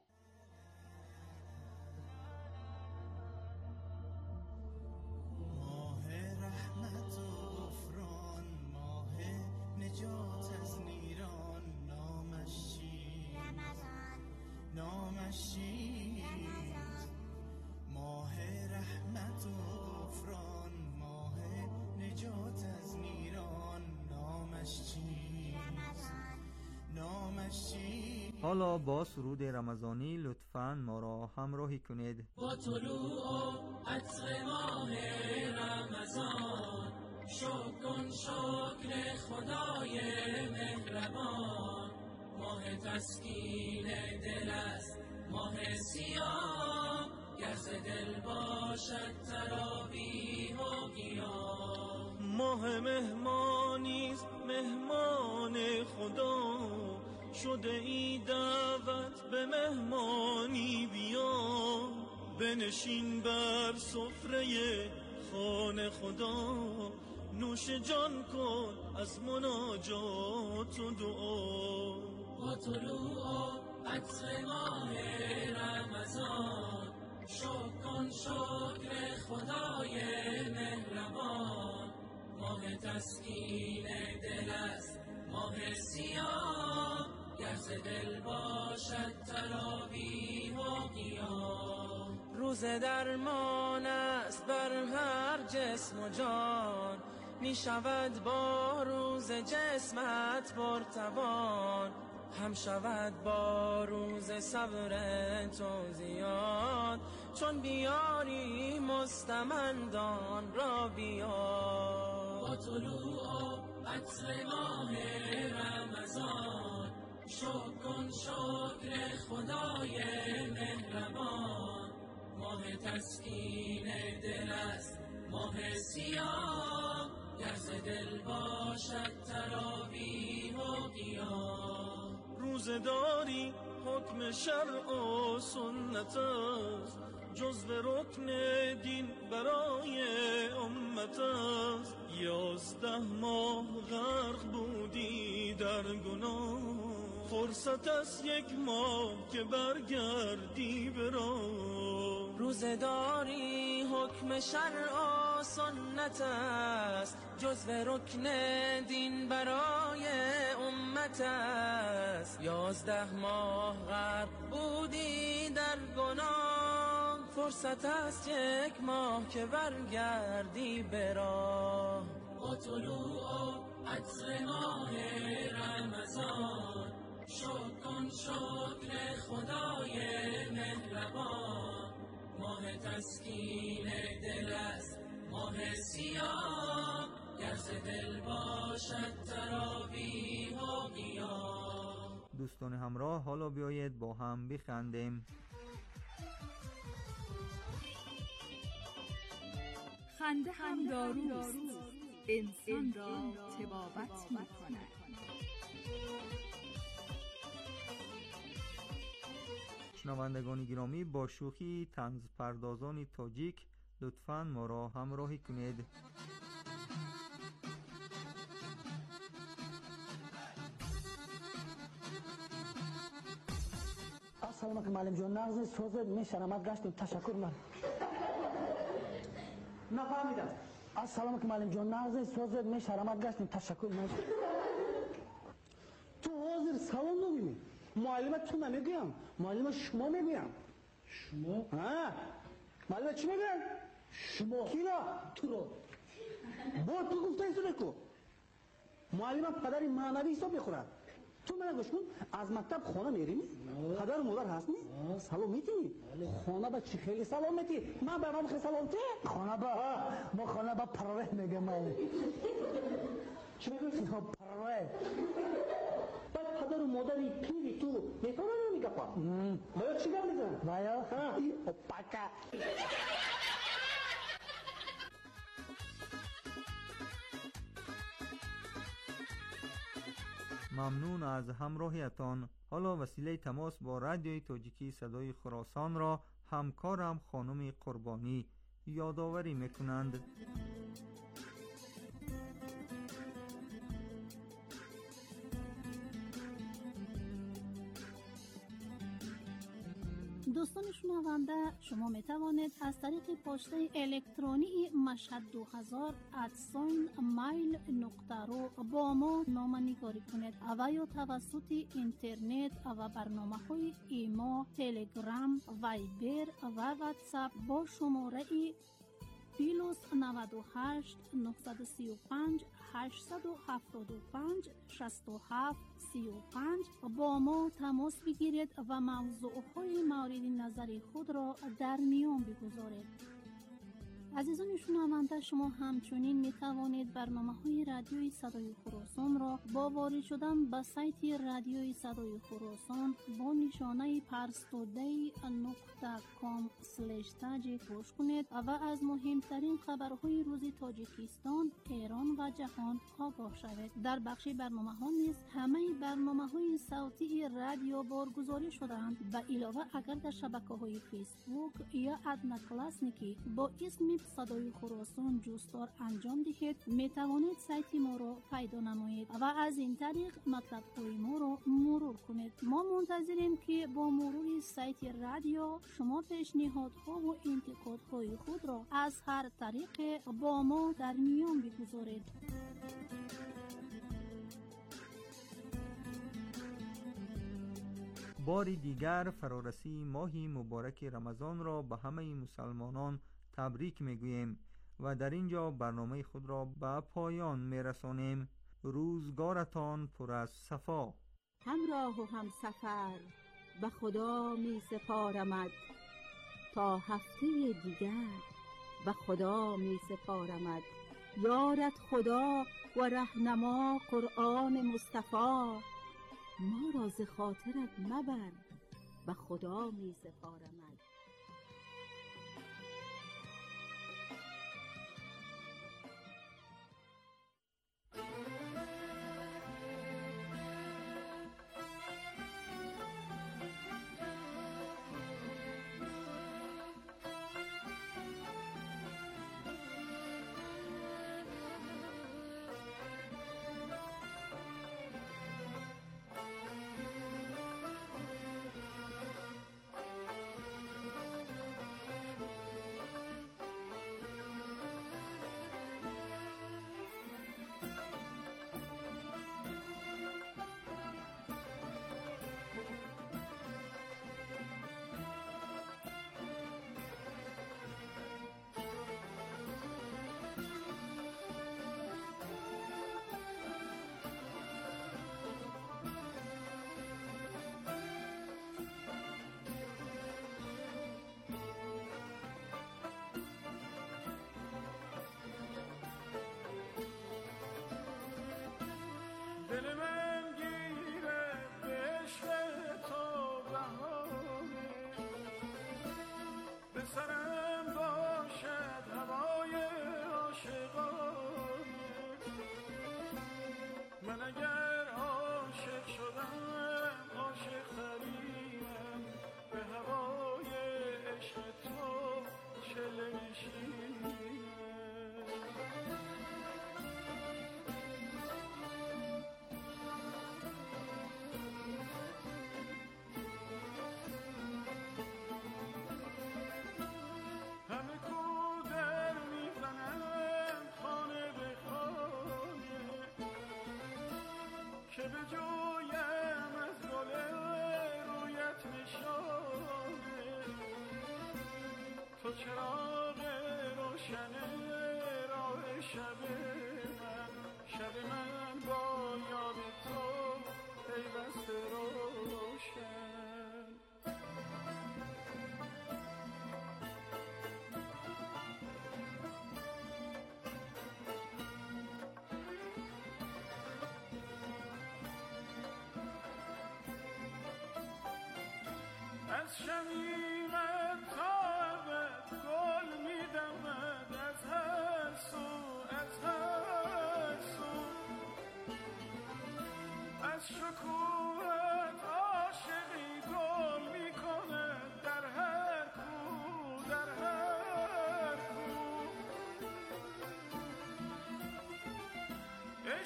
M: ماه رحمت و غفران، ماه نجات از نیران، نامش چیست؟ رمضان. نامش چیست؟ ماه رحمت و غفران، ماه نجات از نیران، نامش چیست؟ نامش چیست؟
J: حالا با سرود رمضانی لطفاً ما را همراهی کنید.
M: با طلوع عطر ماه رمضان، شکر کن شکر خدای مهربان. ماه تسکین دل است، ماه سیاه، گر ز دل باشد تراویح و قیام.
D: ماه مهمانیست مهمان خدا، شده ای دعوت به مهمانی بیا. بنشین بر سفره خانه خدا، نوش جان کن از مناجات و دعا.
M: با طلوع عطر ماه رمضان، شکر کن شکر خدای مهربان. ماه تسکین دل است، ماه سیاه، گر ز دل باشد تراویح و قیام.
D: روز درمان است بر هر جسم و جان، می شود با روز جسمت پرتوان. هم شود با روز صبر تو زیاد، چون بیاری مستمندان را بیار.
M: با طلوع عطر ماه رمضان، شکر کن شکر خدای مهربان. ماه تسکین دل است، ماه سیاه، گر ز دل باشد تراویح و قیام.
D: روزه داری حکم شرع و سنت است، جزو رکن دین برای امت است. یازده ماه غرق بودی در گناه، فرصت است یک ماه که برگردی به راه.
M: روزه داری حکم شرع و سنت است، جزو رکن دین برای امت است. یازده ماه غرق بودی در گناه، فرصت است یک ماه که برگردی به راه. با طلوع عطر ماه رمضان، شکر کن شکر خدای مهربان. ماه تسکین دل است، ماه سیاه، گر ز دل باشد تراویح و قیام.
J: دوستان همراه، حالا بیایید با هم بخندیم.
H: خنده هم داروست، انسان را طبابت می کند.
J: شنوندگان گرامی، با شوخی طنز پردازان تاجیک لطفاً ما را همراهی کنید.
N: السلام علیکم معلم جان، نغز سوز میشنمت گشتیم. تشکر من نفهمیدم. السلام علیکم معلم جان، نغز سوز میشنمت گشتیم. تشکر من. تو حاضر سلام نمیگی؟ معلم تو نمیگم، معلم شما میگم. شما؟ ها معلم چی میگن؟ شما. کی را؟ تو را. با تو گفته ایسو نکو. معلم پدری معنوی حساب میخورد. تو من گوش کن، از مکتب خانه میریم، پدر و مادر هستنی؟ سلام میتونی؟ خانه با چی خیلی سلام میتی؟ من به نام خیلی سلام تی؟ خانه با ما خانه با پره میگم من. چی میگوی؟ پره. بعد پدر و مادری پیری تو میفهمن نمیگه پا؟ باید چی گم میزن؟ باید؟ پاکا.
J: ممنون از همراهیتان. حالا وسیله تماس با رادیوی تاجیکی صدای خراسان را همکارم خانم قربانی یادآوری میکنند.
O: دوستان شنونده، شما می توانید از طریق پسته الکترونی مشهد دو هزار ات ساین مایل نقطه رو با ما نامه‌نگاری کنید و یا توسط اینترنت و برنامه های ایما، تلگرام، وایبر و واتساپ با شماره پلاس نود و هشت نهصد و سی و پنج هشتصد و هفتاد و پنج شصت و هفت سی و پنج با ما تماس بگیرید و موضوعهای مورد نظر خود را در میان بگذارید. عزیزان شنونده، شما همچنین می توانید برنامه های رادیوی صدای خراسان را با وارد شدن به سایت رادیوی صدای خراسان با نشانه پرستوده نقطه کام سلش تاج گوش کنید و از مهمترین خبرهای روز تاجیکستان، ایران و جهان آگاه شوید. در بخش برنامه ها نیز همه برنامه های صوتی رادیو بارگذاری شده‌اند. به علاوه اگر در شبکه های فیسبوک یا ادنا کلاسنیکی با اسم صدای خراسان جستار انجام دهید، می توانید سایت ما را پیدا نمایید و از این طریق مطلب های ما را مرور کنید. ما منتظریم که با مرور سایت رادیو شما پیشنهادها و انتقادهای خود را از هر طریق با ما در میان بگذارید.
J: باری دیگر فرارسی ماهی مبارک رمضان را به همه مسلمانان تبریک میگوییم و در اینجا برنامه خود را به پایان میرسانیم. روزگارتان پر از صفا.
I: همراه و هم سفر به خدا می سپارمد، تا هفته دیگر به خدا می سپارمد. یارت خدا و رهنما قرآن مصطفی، ما را ز خاطرت مبر به خدا می سپارمد.
D: دل من گیره به عشق تو بهانه، به سرم باشد هوای عاشقانه. من اگر عاشق شدم عاشق ترینم، به هوای عشق تو چله نشینم. که به جویم از گل رویت نشانه، تو چراغ روشن راه شب من، شب من با یاد تو پیوسته روشن. از شمیمت تا ابد گل می‌دمد، از هر سو از هر سو، از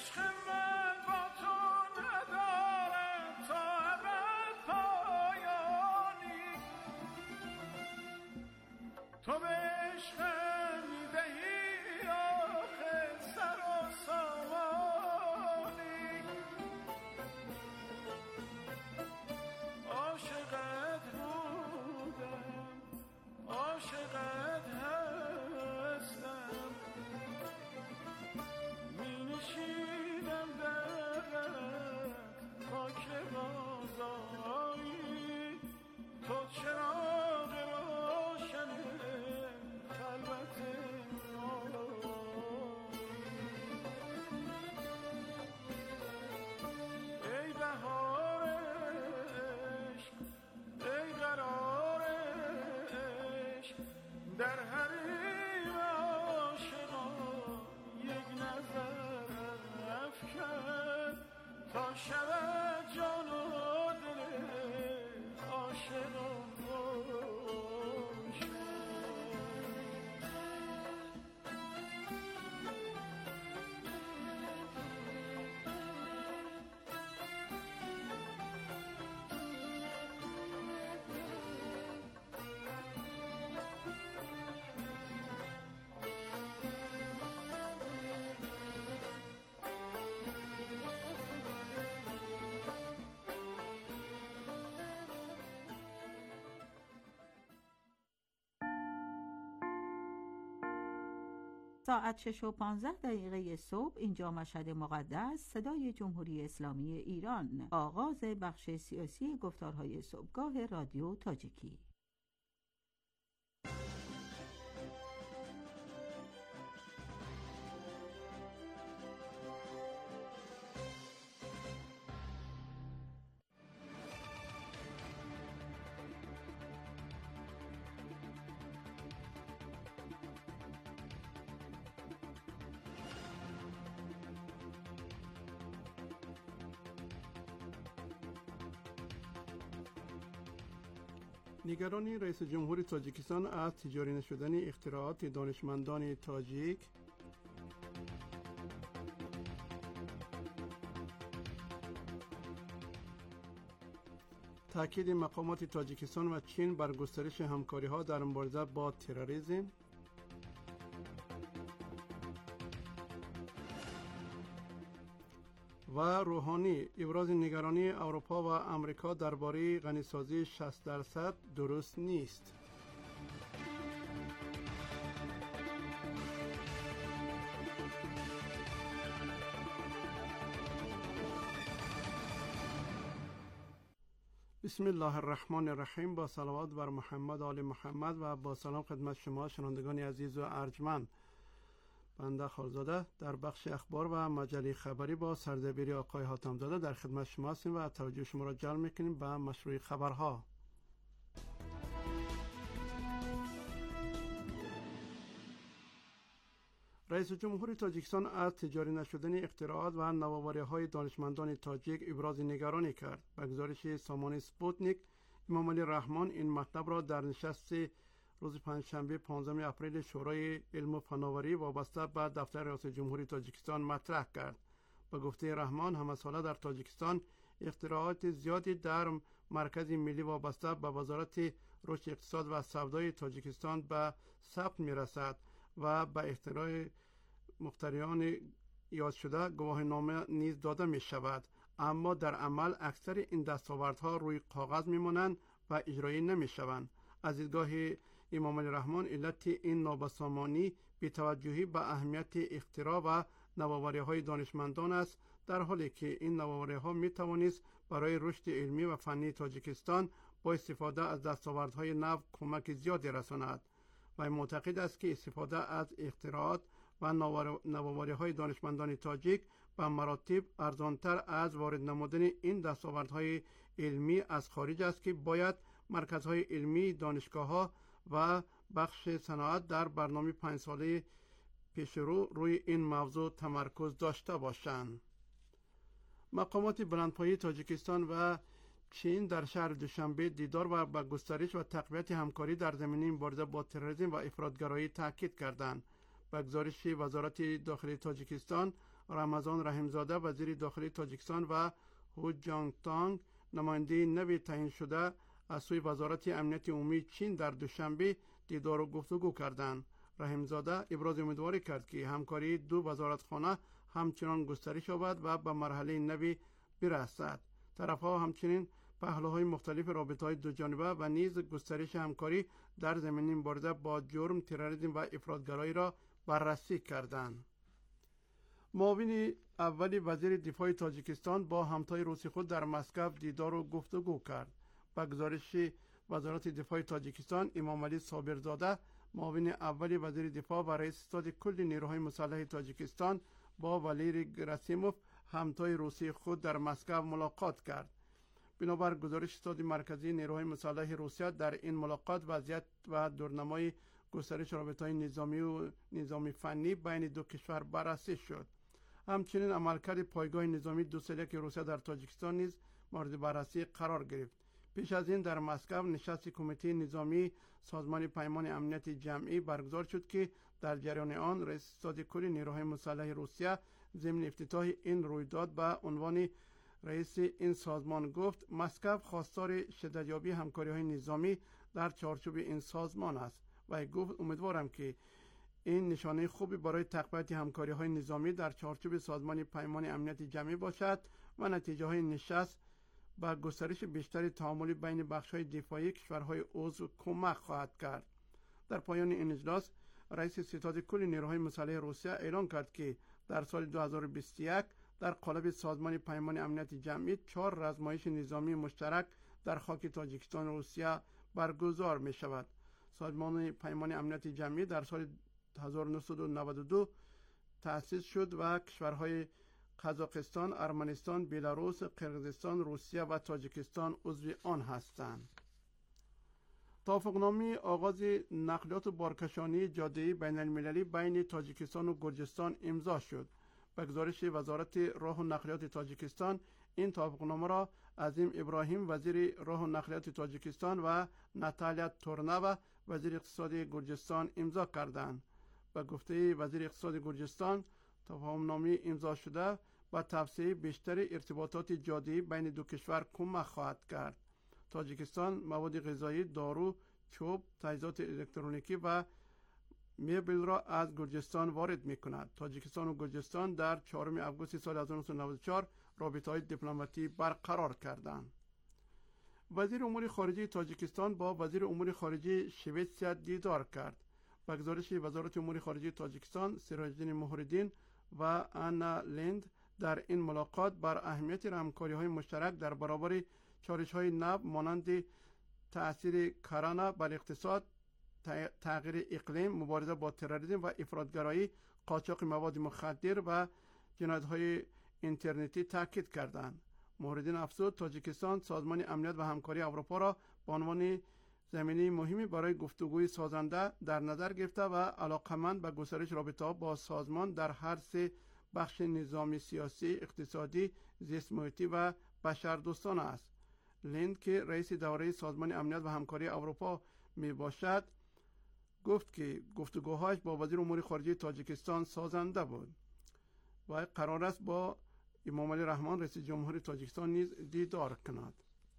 D: عشق من با تو ندارد تا ابد پایانی، تو به عشقم میدهی آخه سر و سامانی. عاشقت بودم عاشقت هستم، می نشینم درت تا که بازایی، تو چراغ روشن خلوت ای بهار عشق ای قرار عشق، در حریم عاشقان یک نظر افکن تا شود جان و دل عاشقان روشن.
A: ساعت شش و پانزده دقیقه صبح، اینجا مشهد مقدس، صدای جمهوری اسلامی ایران. آغاز بخش سیاسی گفتارهای صبحگاه رادیو تاجیکی.
P: نگرانی رئیس جمهور تاجیکستان از تجاری نشدن اختراعات دانشمندان تاجیک، تاکید مقامات تاجیکستان و چین بر گسترش همکاری‌ها در مبارزه با تروریسم، و روحانی ابراز نگرانی اروپا و امریکا درباره غنیسازی شصت درصد درست نیست. بسم الله الرحمن الرحیم. با صلوات بر محمد آل محمد و با سلام خدمت شما شنوندگان عزیز و ارجمند. بنده خالزاده در بخش اخبار و مجله خبری با سردبیری آقای حاتم‌زاده در خدمت شما هستیم و توجه شما را جلب می‌کنیم به مشروع خبرها. رئیس جمهور تاجیکستان از تجاری نشدن اختراعات و نوآوری‌های دانشمندان تاجیک ابراز نگرانی کرد. به گزارش سامانه سپوتنیک، امام علی رحمان این مطلب را در نشست روز پنجشنبه پانزدهم اپریل شورای علم و فناوری وابسته به دفتر ریاست جمهوری تاجیکستان مطرح کرد. به گفته رحمان، همه ساله در تاجیکستان اختراعات زیادی در مرکز ملی وابسته به وزارت رشد اقتصاد و سودای تاجیکستان به ثبت می‌رسد و به اختراع مخترعان یاد شده گواهینامه نیز داده می شود، اما در عمل اکثر این دستاوردها روی کاغذ میمانند و اجرایی نمی شوند. از دیدگاه امام علی رحمان، علت این نابسامانی بی‌توجهی به اهمیت اختراع و نوآوری‌های دانشمندان است، در حالی که این نوآوری‌ها می توانست برای رشد علمی و فنی تاجیکستان با استفاده از دستاوردهای نو کمک زیادی رساند. و معتقد است که استفاده از اختراعات و نوآوری‌های دانشمندان تاجیک به مراتب ارزانتر از وارد نمودن این دستاوردهای علمی از خارج است که باید مرکزهای علمی، دانشگاه‌ها و بخش صنعت در برنامه پنج ساله پیشرو روی این موضوع تمرکز داشته باشند. مقامات بلندپایه تاجیکستان و چین در شهر دوشنبه دیدار و به گسترش و تقویت همکاری در زمینه مبارزه با تروریسم و افراطگرایی تاکید کردند. به گزارش وزارت داخلی تاجیکستان، رمضان رحیمزاده وزیر داخلی تاجیکستان و هو جانگ تانگ نماینده نوی تعیین شده از سوی وزارت امنیت عمومی چین در دوشنبه دیدار و گفتگو کردند. رحیمزاده ابراز امیدواری کرد که همکاری دو وزارتخانه همچنان گسترش یابد و به مرحله نوی برسد. طرفها همچنین پهلوهای مختلف رابطه‌های دو جانبه و نیز گسترش همکاری در زمینه مبارزه با جرم، تروریسم و افراطگرایی را بررسی کردند. معاون اول وزیر دفاع تاجیکستان با همتای روسی خود در مسکو دیدار و گفتگو کرد. به گزارش وزارت دفاع تاجیکستان، امام علی صابرزاده معاون اول وزیر دفاع و رئیس ستاد کل نیروهای مسلح تاجیکستان با والیر گراسیموف همتای روسی خود در مسکو ملاقات کرد. بنابر گزارش ستاد مرکزی نیروهای مسلح روسیه، در این ملاقات وضعیت و دورنمای گسترش رابطه‌های نظامی و نظامی فنی بین دو کشور بررسی شد. همچنین عملکرد پایگاه نظامی دو سلک روسیه در تاجیکستان نیز مورد بررسی قرار گرفت. پیش از این در مسکو نشست کمیته نظامی سازمان پیمان امنیت جمعی برگزار شد که در جریان آن رئیس ستاد کل نیروهای مسلح روسیه ضمن افتتاح این رویداد به عنوان رئیس این سازمان گفت مسکو خواستار شدتیابی همکاری‌های نظامی در چارچوب این سازمان است و گفت امیدوارم که این نشانه خوبی برای تقویت همکاری‌های نظامی در چارچوب سازمان پیمان امنیت جمعی باشد و نتیجه های نشست با گسترش بیشتر تعامل بین بخش‌های دفاعی کشورهای عضو کمک خواهد کرد. در پایان این اجلاس رئیس ستاد کل نیروهای مسلح روسیه اعلام کرد که در سال دو هزار و بیست و یک در قالب سازمان پیمان امنیت جمعی چهار رزمایش نظامی مشترک در خاک تاجیکستان و روسیه برگزار می شود. سازمان پیمان امنیت جمعی در سال هزار و نهصد و نود و دو تأسیس شد و کشورهای قزاقستان، ارمنستان، بلاروس، قرقیزستان، روسیه و تاجیکستان عضو آن هستند. توافقنامه آغاز نقلیات بارکشانی جاده‌ای بین المللی بین تاجیکستان و گرجستان امضا شد. به گزارش وزارت راه و نقلیات تاجیکستان، این توافقنامه را عظیم ابراهیم وزیر راه و نقلیات تاجیکستان و ناتالیا تورناوا وزیر اقتصاد گرجستان امضا کردند. به گفته وزیر اقتصاد گرجستان، توافقنامه امضا شده با توسعه بیشتر ارتباطات جاده‌ای بین دو کشور کمک خواهد کرد. تاجیکستان مواد غذایی، دارو، چوب، تجهیزات الکترونیکی و میبل را از گرجستان وارد می کند. تاجیکستان و گرجستان در چهارم آگوست سال هزار و نهصد و نود و چهار رابطه‌های دیپلماتی برقرار کردند. وزیر امور خارجه تاجیکستان با وزیر امور خارجه سوئیسرا دیدار کرد. به گزارش وزارت امور خارجه تاجیکستان، سراج‌الدین مهرالدین و آنا لند در این ملاقات بر اهمیت همکاری‌های مشترک در برابر چالش‌های نو مانند تأثیر کرونا بر اقتصاد، تغییر اقلیم، مبارزه با تروریسم و افراطگرایی، قاچاق مواد مخدر و جنایت‌های اینترنتی تاکید کردند. مهرالدین افزود تاجیکستان سازمان امنیت و همکاری اروپا را به عنوان زمینه مهمی برای گفتگوی سازنده در نظر گرفته و علاقمند به گسترش رابطه‌ها با سازمان در هر سه بخش نظامی، سیاسی، اقتصادی، زیست محیطی و بشردوستانه است. لند که رئیس دوره سازمان امنیت و همکاری اروپا می باشد گفت که گفتگوهایش با وزیر امور خارجه تاجیکستان سازنده بود و قرار است با امام علی رحمان رئیس جمهور تاجیکستان نیز دیدار کند.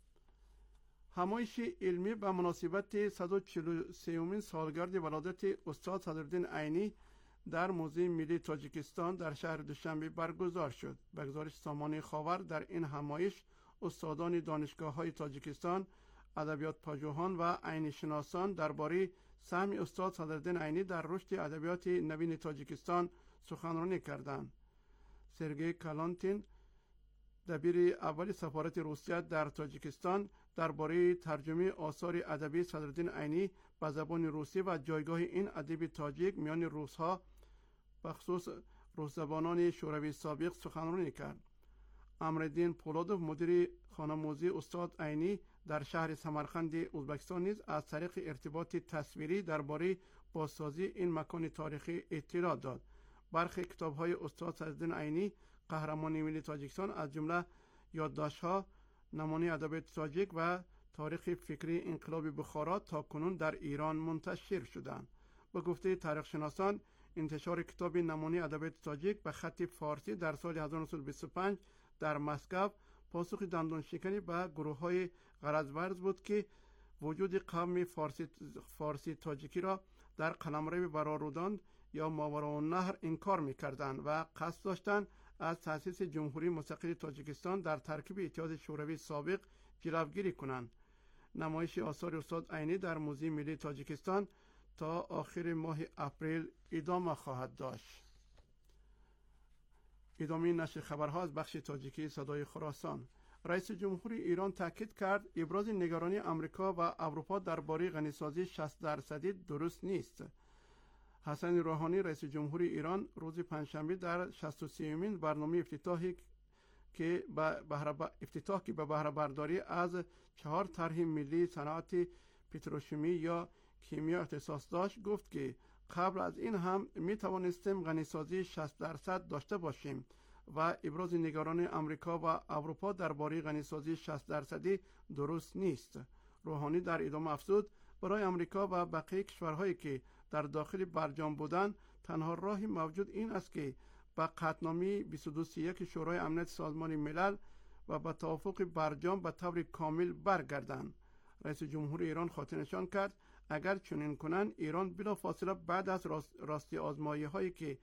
P: همایش علمی به مناسبت صد و چهل و سومین سالگرد ولادت استاد صدرالدین عینی در موزه ملی تاجیکستان در شهر دوشنبه برگزار شد. به گزارش سامانه خاور در این همایش استادان دانشگاه‌های تاجیکستان، ادبیات پژوهان و عینی شناسان درباره سهم استاد صدرالدین عینی در رشد ادبیات نوین تاجیکستان سخنرانی کردند. سرگئی کالانتین، دبیر اول سفارت روسیه در تاجیکستان، درباره ترجمه آثار ادبی صدرالدین عینی به زبان روسی و جایگاه این ادیب تاجیک میان روس‌ها بخصوص روس زبانان شوروی سابق سخنرانی کرد. امرالدین پولادوف، مدیر خانه‌موزی استاد عینی در شهر سمرقند ازبکستان نیز از طریق ارتباط تصویری درباره بازسازی این مکان تاریخی اطلاع داد. برخی کتاب‌های استاد صدرالدین عینی، قهرمان ملی تاجیکستان، از جمله یادداشت‌ها، نمونه ادبیات تاجیک و تاریخ فکری انقلاب بخارا تا کنون در ایران منتشر شدند. به گفته تاریخ شناسان، انتشار کتاب نمونه ادبیات تاجیک به خط فارسی در سال هزار و نهصد و بیست و پنج در مسکو پاسخ دندان شکنی به گروه های غرض بود که وجود قوم فارسی, فارسی تاجیکی را در قلمرو برآوردند یا ماوراءالنهر انکار می‌کردند و قصد داشتند از تأسیس جمهوری مستقل تاجیکستان در ترکیب اتحاد شوروی سابق جلوگیری کنند. نمایش آثار استاد عینی در موزه ملی تاجیکستان تا آخر ماه اپریل ادامه خواهد داشت. ادامه نشر خبرها از بخش تاجیکی صدای خراسان. رئیس جمهوری ایران تاکید کرد ابراز نگرانی آمریکا و اروپا درباره غنیسازی شصت درصدی درست نیست. حسن روحانی رئیس جمهوری ایران روز پنجشنبه در شصت و سومین برنامه افتتاحی که به بهره افتتاح که به بهره برداری از چهار طرح ملی صنعت پتروشیمی یا کیمیا اختصاص داشت گفت که قبل از این هم می توانستیم غنیسازی شصت درصد داشته باشیم و ابراز نگرانی آمریکا و اروپا درباره غنیسازی شصت درصدی درست نیست. روحانی در ادامه افزود برای آمریکا و بقیه کشورهایی که در داخل برجام بودند تنها راهی موجود این است که با قطعنامه بیست و دو سی و یک شورای امنیت سازمان ملل و با توافق برجام به طور کامل برگردند. رئیس جمهوری ایران خاطر نشان کرد اگر چنین کنند ایران بلافاصله بعد از راستی آزمایی هایی که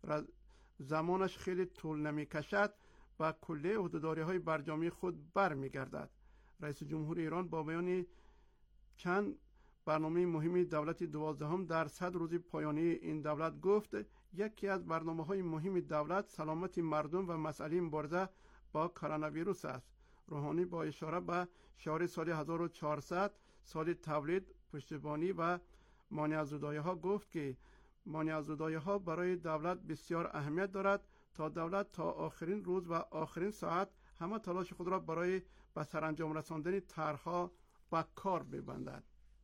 P: زمانش خیلی طول نمی کشد و کلیه عهدهداری های برجامی خود برمیگردد. رئیس جمهوری ایران با بیان چند برنامه مهمی دولت دوازدهم در صد روز پایانی این دولت گفت یکی از برنامه های مهم دولت سلامت مردم و مسئله مبارزه با کرونا ویروس است. روحانی با اشاره به شعار سال هزار و چهارصد سال تولید، پشتیبانی و مانع‌زدایی ها گفت که مانع‌زدایی ها برای دولت بسیار اهمیت دارد تا دولت تا آخرین روز و آخرین ساعت همه تلاش خود را برای به سرانجام رساندن طرح‌ها به کار ببندد.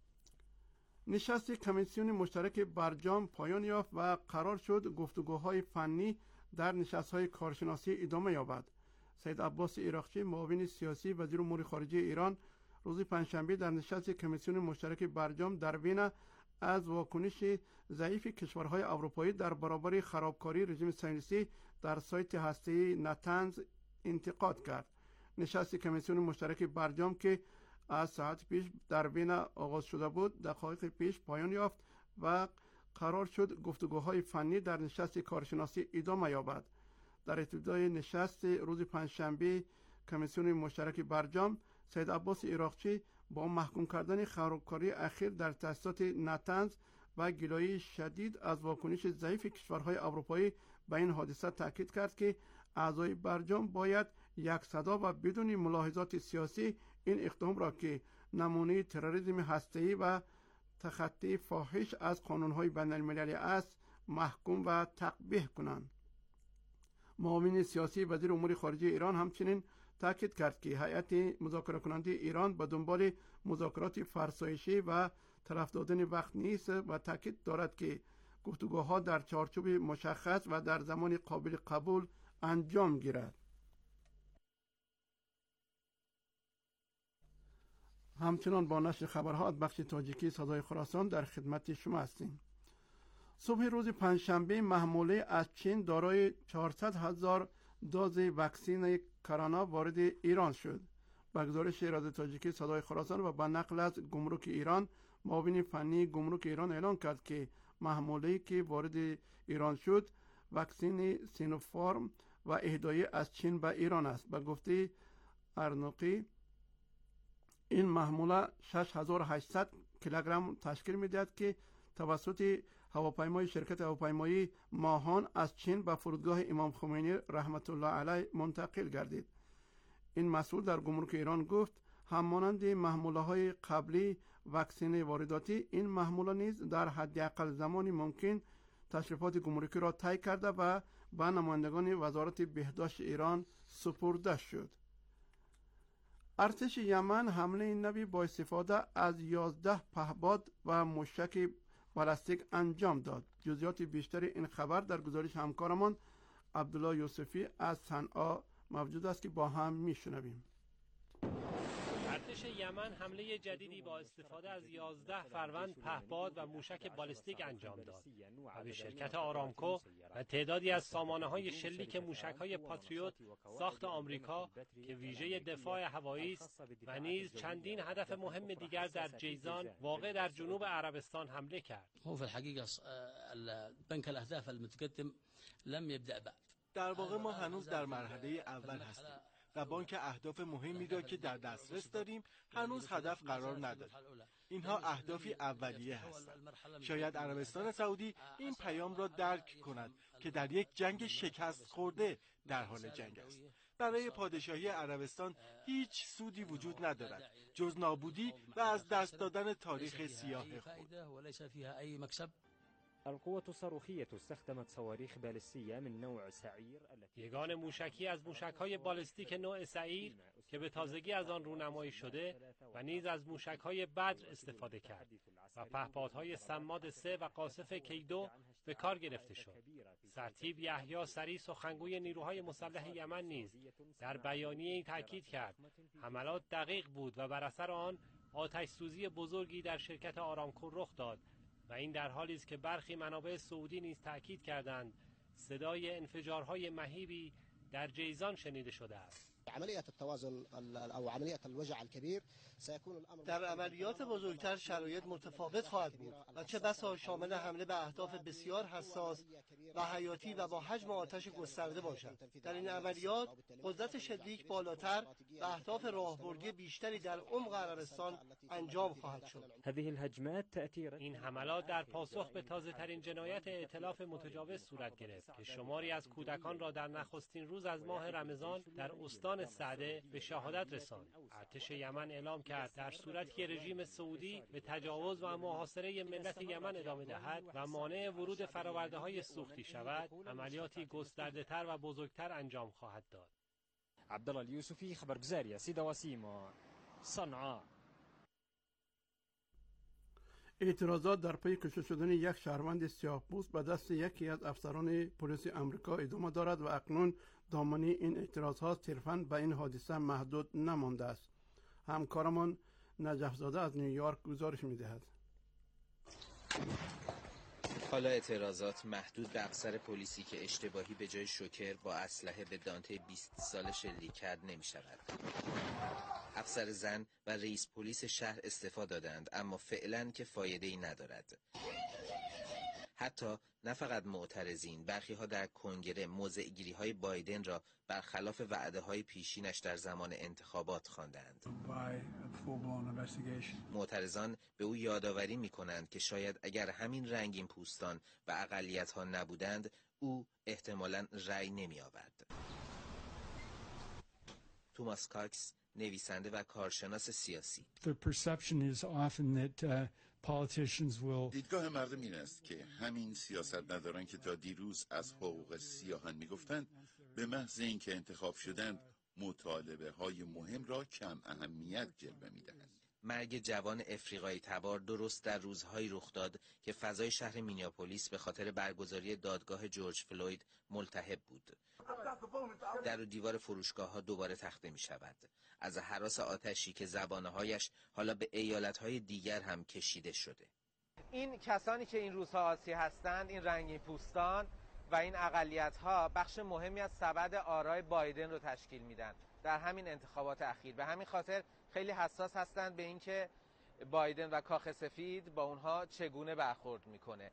P: نشست کمیسیون مشترک برجام پایان یافت و قرار شد گفتگوهای فنی در نشست‌های کارشناسی ادامه یابد. سید عباس عراقچی معاون سیاسی وزیر امور خارجه ایران روز پنجشنبه در نشست کمیسیون مشترک برجام در وین از واکنش ضعیف کشورهای اروپایی در برابر خرابکاری رژیم صهیونیستی در سایت هسته‌ای نتنز انتقاد کرد. نشست کمیسیون مشترک برجام که از ساعت پیش در وین آغاز شده بود دقایق پیش پایان یافت و قرار شد گفتگوهای فنی در نشست کارشناسی ادامه یابد. در ابتدای نشست روز پنجشنبه کمیسیون مشترک برجام سید عباس عراقچی با محکوم کردن خرابکاری اخیر در تأسیسات نتنز و گلایه شدید از واکنش ضعیف کشورهای اروپایی به این حادثه تاکید کرد که اعضای برجام باید یک صدا و بدون ملاحظات سیاسی این اقدام را که نمونه تروریسم هسته‌ای و تخطی فاحش از قانون‌های بین‌المللی است محکوم و تقبیح کنند. معاون سیاسی وزیر امور خارجه ایران همچنین تاکید کرد که هیئت مذاکره کننده ایران به دنبال مذاکرات فرسایشی و طرف دادن وقت نیست و تاکید دارد که گفتگوها در چارچوب مشخص و در زمان قابل قبول انجام گیرد. همچنان با نشر خبرها از بخش تاجیکی صدای خراسان در خدمت شما هستیم. صبح روز پنجشنبه محموله از چین دارای چهارصد هزار دوز واکسن کرونا وارد ایران شد. به گزارش رادیو تاجیکی صدای خراسان و با نقل از گمرک ایران، معاون فنی گمرک ایران اعلام کرد که محموله‌ای که وارد ایران شد واکسن سینوفارم و اهدای از چین به ایران است. به گفته ارنوقی این محموله شش هزار و هشتصد کیلوگرم تشکیل می‌دهد که توسط هواپیمای شرکت هواپیمایی ماهان از چین به فرودگاه امام خمینی رحمت الله علیه منتقل گردید. این مسئول در گمرک ایران گفت همانند محموله‌های قبلی واکسن وارداتی این محموله نیز در حداقل زمانی ممکن تشریفات گمرکی را طی کرده و به نمایندگان وزارت بهداشت ایران سپرده شد. ارتش یمن حمله نوی با استفاده از یازده پهپاد و موشک بالستیک انجام داد. جزئیات بیشتر این خبر در گزارش همکارمان عبدالله یوسفی از صنعا موجود است که با هم میشنویم.
Q: ارتش ارتش یمن حمله جدیدی با استفاده از یازده فروند پهپاد و موشک بالستیک انجام داد و به شرکت آرامکو و تعدادی از سامانه‌های شلیک موشک‌های پاتریوت ساخت آمریکا که ویژه دفاع هوایی است و نیز چندین هدف مهم دیگر در جیزان واقع در جنوب عربستان حمله کرد.
R: در واقع ما هنوز در مرحله اول هستیم و بانک اهداف مهمی را که در دسترس داریم هنوز هدف قرار نداریم. اینها اهدافی اولیه هستند. شاید عربستان سعودی این پیام را درک کند که در یک جنگ شکست خورده در حال جنگ است. برای پادشاهی عربستان هیچ سودی وجود ندارد جز نابودی و از دست دادن تاریخ سیاه خود.
S: القوة الصاروخية استخدمت صواريخ باليستية من نوع سعير.
Q: یگان موشکی از موشک‌های بالستیک نوع سعیر که به تازگی از آن رونمایی شده و نیز از موشک‌های بدر استفاده کرد و پهپادهای صماد سه و قاصف کی دو به کار گرفته شد. سرتیپ یحیی سری سخنگوی نیروهای مسلح یمن نیز در بیانیه‌ای تاکید کرد حملات دقیق بود و بر اثر آن آتش سوزی بزرگی در شرکت آرامکو رخ داد و این در حالی است که برخی منابع سعودی نیز تأکید کردند صدای انفجارهای مهیبی در جیزان شنیده شده است.
T: عملیات التوازن او عملیات الوجع الكبير سيكون الامر
R: در عملیات بزرگتر شرایط متفاوت خواهد بود و چه بسا شامل حمله به اهداف بسیار حساس و حیاتی و با حجم آتش گسترده باشد. در این عملیات قدرت شلیک بالاتر و اهداف راهبردی بیشتری در عمق عربستان انجام خواهد شد.
S: هذه الهجمات تأتي
Q: این حملات در پاسخ به تازه ترین جنایت ائتلاف متجاوز صورت گرفت که شماری از کودکان را در نخستین روز از ماه رمضان در استان سعده به شهادت رساند. ارتش یمن اعلام کرد در صورتی که رژیم سعودی به تجاوز و محاصره ملت یمن ادامه دهد و مانع ورود فرآورده‌های سوختی شود، عملیاتی گسترده‌تر و بزرگتر انجام خواهد داد.
S: عبدالله الیوسفی، خبرگزاری صدا و سیما، صنعا.
P: اعتراضات در پی کشته شدن یک شهروند سیاه‌پوست به دست یکی از افسران پلیس آمریکا ادامه دارد و اکنون دامنه این اعتراضات صرفاً به این حادثه محدود نمانده است. همکارمان نجف زاده از نیویورک گزارش می‌دهد.
U: حالا اعتراضات محدود به افسر پلیسی که اشتباهی به جای شوکر با اسلحه به دانته بیست ساله شلیک کرد نمی شود. افسر زن و رئیس پلیس شهر استعفا دادند اما فعلا که فایده ای ندارد. حتی نه فقط معترضین، برخی ها در کنگره موضع گیری های بایدن را برخلاف وعده های پیشینش در زمان انتخابات خواندند. معترضان به او یادآوری می کنند که شاید اگر همین رنگین پوستان و اقلیت ها نبودند او احتمالاً رأی نمی آورد. توماس کاکس، نویسنده و کارشناس سیاسی:
V: دیدگاه مردم این است که همین سیاستمداران که تا دیروز از حقوق سیاهان میگفتند به محض اینکه انتخاب شدند مطالبه های مهم را کم اهمیت جلوه میدهند.
U: مرگ جوان افریقایی تبار درست در روزهایی رخ داد که فضای شهر مینیاپولیس به خاطر برگزاری دادگاه جورج فلوید ملتهب بود. در و دیوار فروشگاه ها دوباره تخته می شود. از هراس آتشی که زبانه‌هایش حالا به ایالت‌های دیگر هم کشیده شده.
W: این کسانی که این روزها آسی هستند، این رنگین پوستان و این اقلیت‌ها بخش مهمی از سبد آرای بایدن رو تشکیل میدن در همین انتخابات اخیر. به همین خاطر خیلی حساس هستند به اینکه بایدن و کاخ سفید با اونها چگونه برخورد میکنه.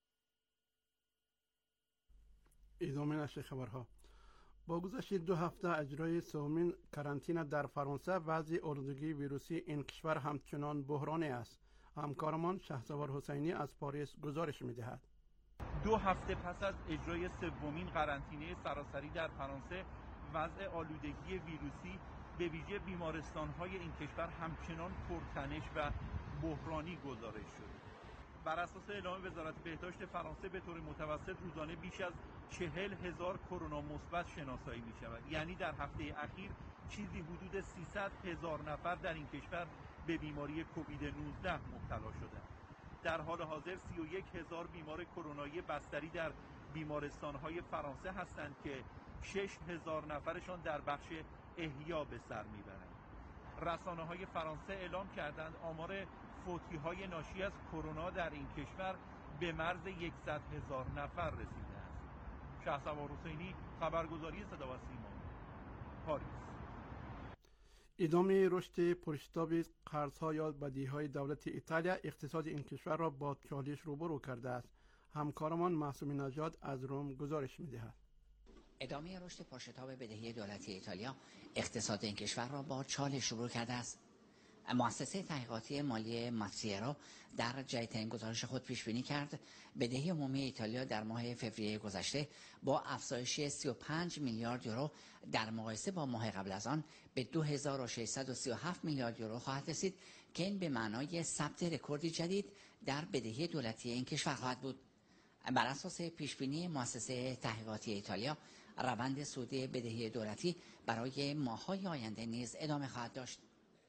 P: ادامه نشر خبرها. با گذشت دو هفته اجرای سومین کرانتین در فرانسه، وضع آلودگی ویروسی این کشور همچنان بحرانی است. همکارمان شهسوار حسینی از پاریس گزارش می‌دهد.
X: دو هفته پس از اجرای سومین قرنطینه سراسری در فرانسه، وضع آلودگی ویروسی به ویژه بیمارستان‌های این کشور همچنان پرتنش و بحرانی گزارش شد. بر اساس اعلام وزارت بهداشت فرانسه به طور متوسط روزانه بیش از چهل هزار کرونا مثبت شناسایی می شود. یعنی در هفته اخیر چیزی حدود سیصد هزار نفر در این کشور به بیماری کووید نوزده مبتلا شدند. در حال حاضر سی و یک هزار بیمار کرونایی بستری در بیمارستان‌های فرانسه هستند که شش هزار نفرشان در بخش احیا به سر میبرند. رسانه‌های فرانسه اعلام کردند آمار فوتی‌های ناشی از کرونا در این کشور به مرز صد هزار نفر رسیده است. شهسوار حسینی، خبرگزاری صدا و سیما، پاریس.
P: ادامه رشد پرشتاب قرض‌ها یا بدهی‌های دولت ایتالیا اقتصاد این کشور را با چالش روبرو کرده است. همکارمان معصومی نژاد از روم گزارش می‌دهد.
B: ادامه رشد پرشتاب بدهی دولتی ایتالیا اقتصاد این کشور را با چالش روبرو کرده است. مؤسسه تحقیقاتی مالی ماتسیرو در جدیدترین گزارش خود پیش بینی کرد بدهی عمومی ایتالیا در ماه فوریه گذشته با افزایش سی و پنج میلیارد یورو در مقایسه با ماه قبل از آن به دو هزار و ششصد و سی و هفت میلیارد یورو خواهد رسید که این به معنای ثبت رکوردی جدید در بدهی دولتی این کشور خواهد بود. بر اساس پیش بینی مؤسسه تحقیقاتی ایتالیا روند سودی بدهی دولتی برای ماه‌های آینده نیز ادامه خواهد داشت.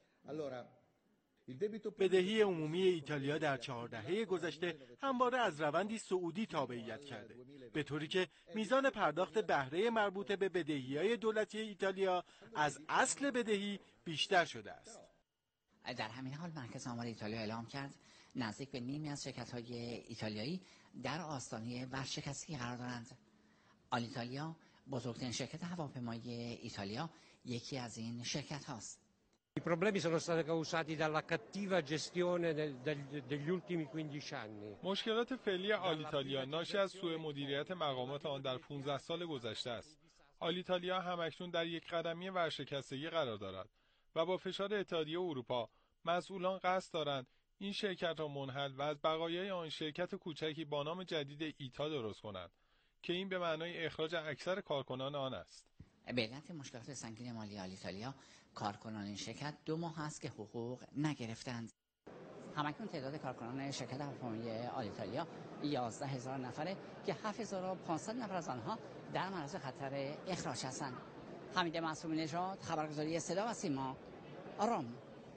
R: بدهی عمومی ایتالیا در چهار دهه گذشته همواره از روندی صعودی تابعیت کرده، به طوری که میزان پرداخت بهره مربوط به بدهی‌های دولتی ایتالیا از اصل بدهی بیشتر شده است.
B: در همین حال مرکز آمار ایتالیا اعلام کرد نزدیک به نیمی از شرکت‌های ایتالیایی در آستانه ورشکستگی قرار دارند. آلیتالیا بزرگترین شرکت هواپیمایی ایتالیا یکی از این شرکت هاست.
C: I problemi sono stati causati dalla cattiva gestione degli ultimi quindici anni.
E: مشکلات فعلی آلیتالیا ناشی از سوء مدیریت مقامات آن در پانزده سال گذشته است. آلیتالیا همکنون در یک قدمی ورشکستگی قرار دارد و با فشار اتحادیه اروپا مسئولان قصد دارند این شرکت را منحل و از بقایای آن شرکت کوچکی با نام جدید ایتا درست کنند که این به معنای اخراج اکثر کارکنان آن است.
B: به علت مشکلات سنگین مالی آلیتالیا کارکنان این شرکت دو ماه است که حقوق نگرفتند. همکنون تعداد کارکنان شرکت هواپیمایی آلیتالیا یازده هزار نفره که هفت هزار و پانصد نفر از آنها در معرض خطر اخراج هستند. حمید معصومی نژاد، خبرگزاری صدا و سیما، روم.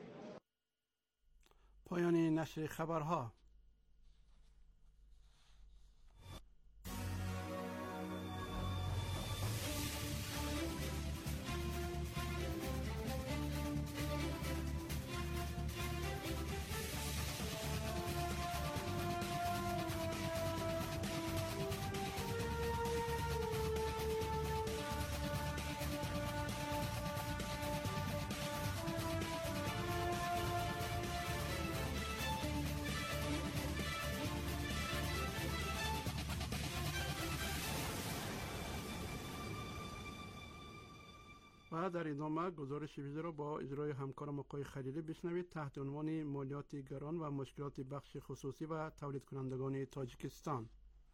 P: پایان نشر خبرها. و در ادامه گزارش ویژه را با اجرای همکارم آقای خلیلی بشنوید تحت عنوان مالیات گران و مشکلات بخش خصوصی و تولید کنندگان تاجیکستان.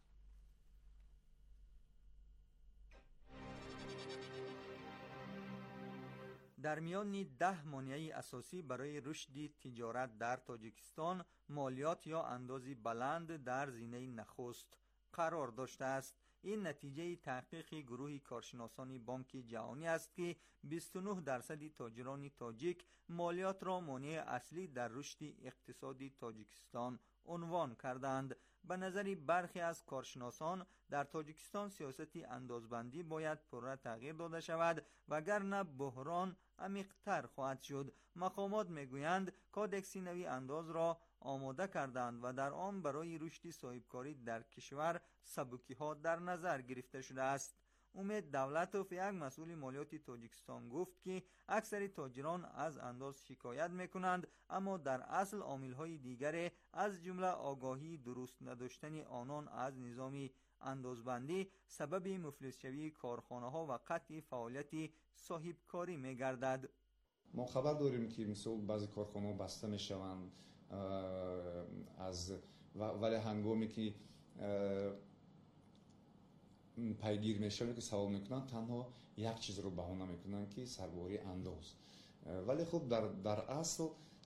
J: در میان ده مانع اساسی برای رشد تجارت در تاجیکستان مالیات یا اندازی بلند در زینه نخست قرار داشته است. این نتیجه تحقیق گروه کارشناسان بانک جهانی است که بیست و نه درصد تاجران تاجیک مالیات را مانع اصلی در رشد اقتصادی تاجیکستان عنوان کردند. به نظر برخی از کارشناسان در تاجیکستان سیاست اندازبندی باید پررو تغییر داده شود وگرنه بحران عمیق‌تر خواهد شد. مقامات میگویند کادکس نوی انداز را آماده کردند و در آن برای رشد صاحبکاری در کشور سبکی ها در نظر گرفته شده است. امید دولتوف، یک مسئول مالیاتی تاجیکستان، گفت که اکثر تاجران از انداز شکایت میکنند اما در اصل عامل‌های دیگر از جمله آگاهی درست نداشتن آنان از نظام اندازبندی سبب مفلس شوی کارخانه‌ها و قطع فعالیت صاحبکاری میگردد.
G: ما خبر داریم که مثلا بعضی کارخانه‌ها بسته میشوند از ولی هنگامی که پیگیر میشن که سوال میکنن تنها یک چیز رو بهانه میکنن که سرباری انداز، ولی خب در در اصل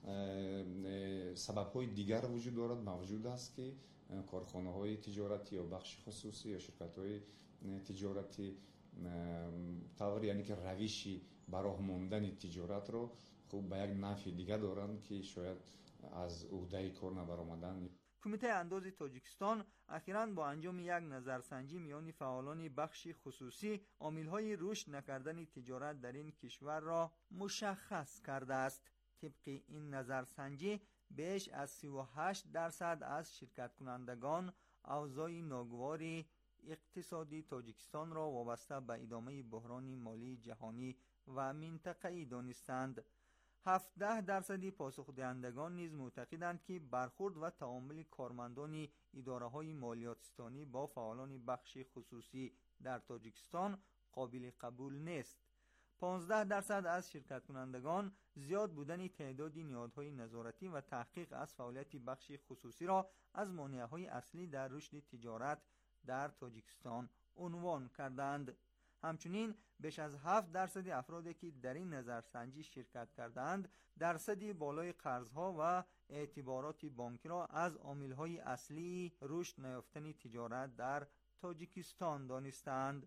G: سبب های دیگر وجود دارد. موجود است که کارخانه های تجارتی یا بخش خصوصی یا شرکت های تجارتی طور یعنی که روشی برای ماندن تجارت رو خب به یک نفع دیگر دارند که شاید از عهده کار نبرآمدن.
J: کمیته انداز تاجیکستان اخیراً با انجام یک نظرسنجی میان فعالان بخش خصوصی عامل‌های رشد نکردن تجارت در این کشور را مشخص کرده است. طبق این نظرسنجی بیش از سی و هشت درصد از شرکت کنندگان اوضاع ناگوار اقتصادی تاجیکستان را وابسته به ادامه بحران مالی جهانی و منطقه‌ای دانستند. هفده درصدی پاسخ دهندگان نیز معتقدند که برخورد و تعامل کارمندان اداره‌های مالیات‌ستانی با فعالان بخش خصوصی در تاجیکستان قابل قبول نیست. پانزده درصد از شرکت کنندگان زیاد بودن تعداد نهادهای نظارتی و تحقیق از فعالیت بخش خصوصی را از مانع‌های اصلی در رشد تجارت در تاجیکستان عنوان کردند. همچنین بیش از هفت درصد افرادی که در این نظرسنجی شرکت کردند درصدی بالای قرضها و اعتبارات بانکی را از عامل‌های اصلی رشد نیافتن تجارت در تاجیکستان دانستند.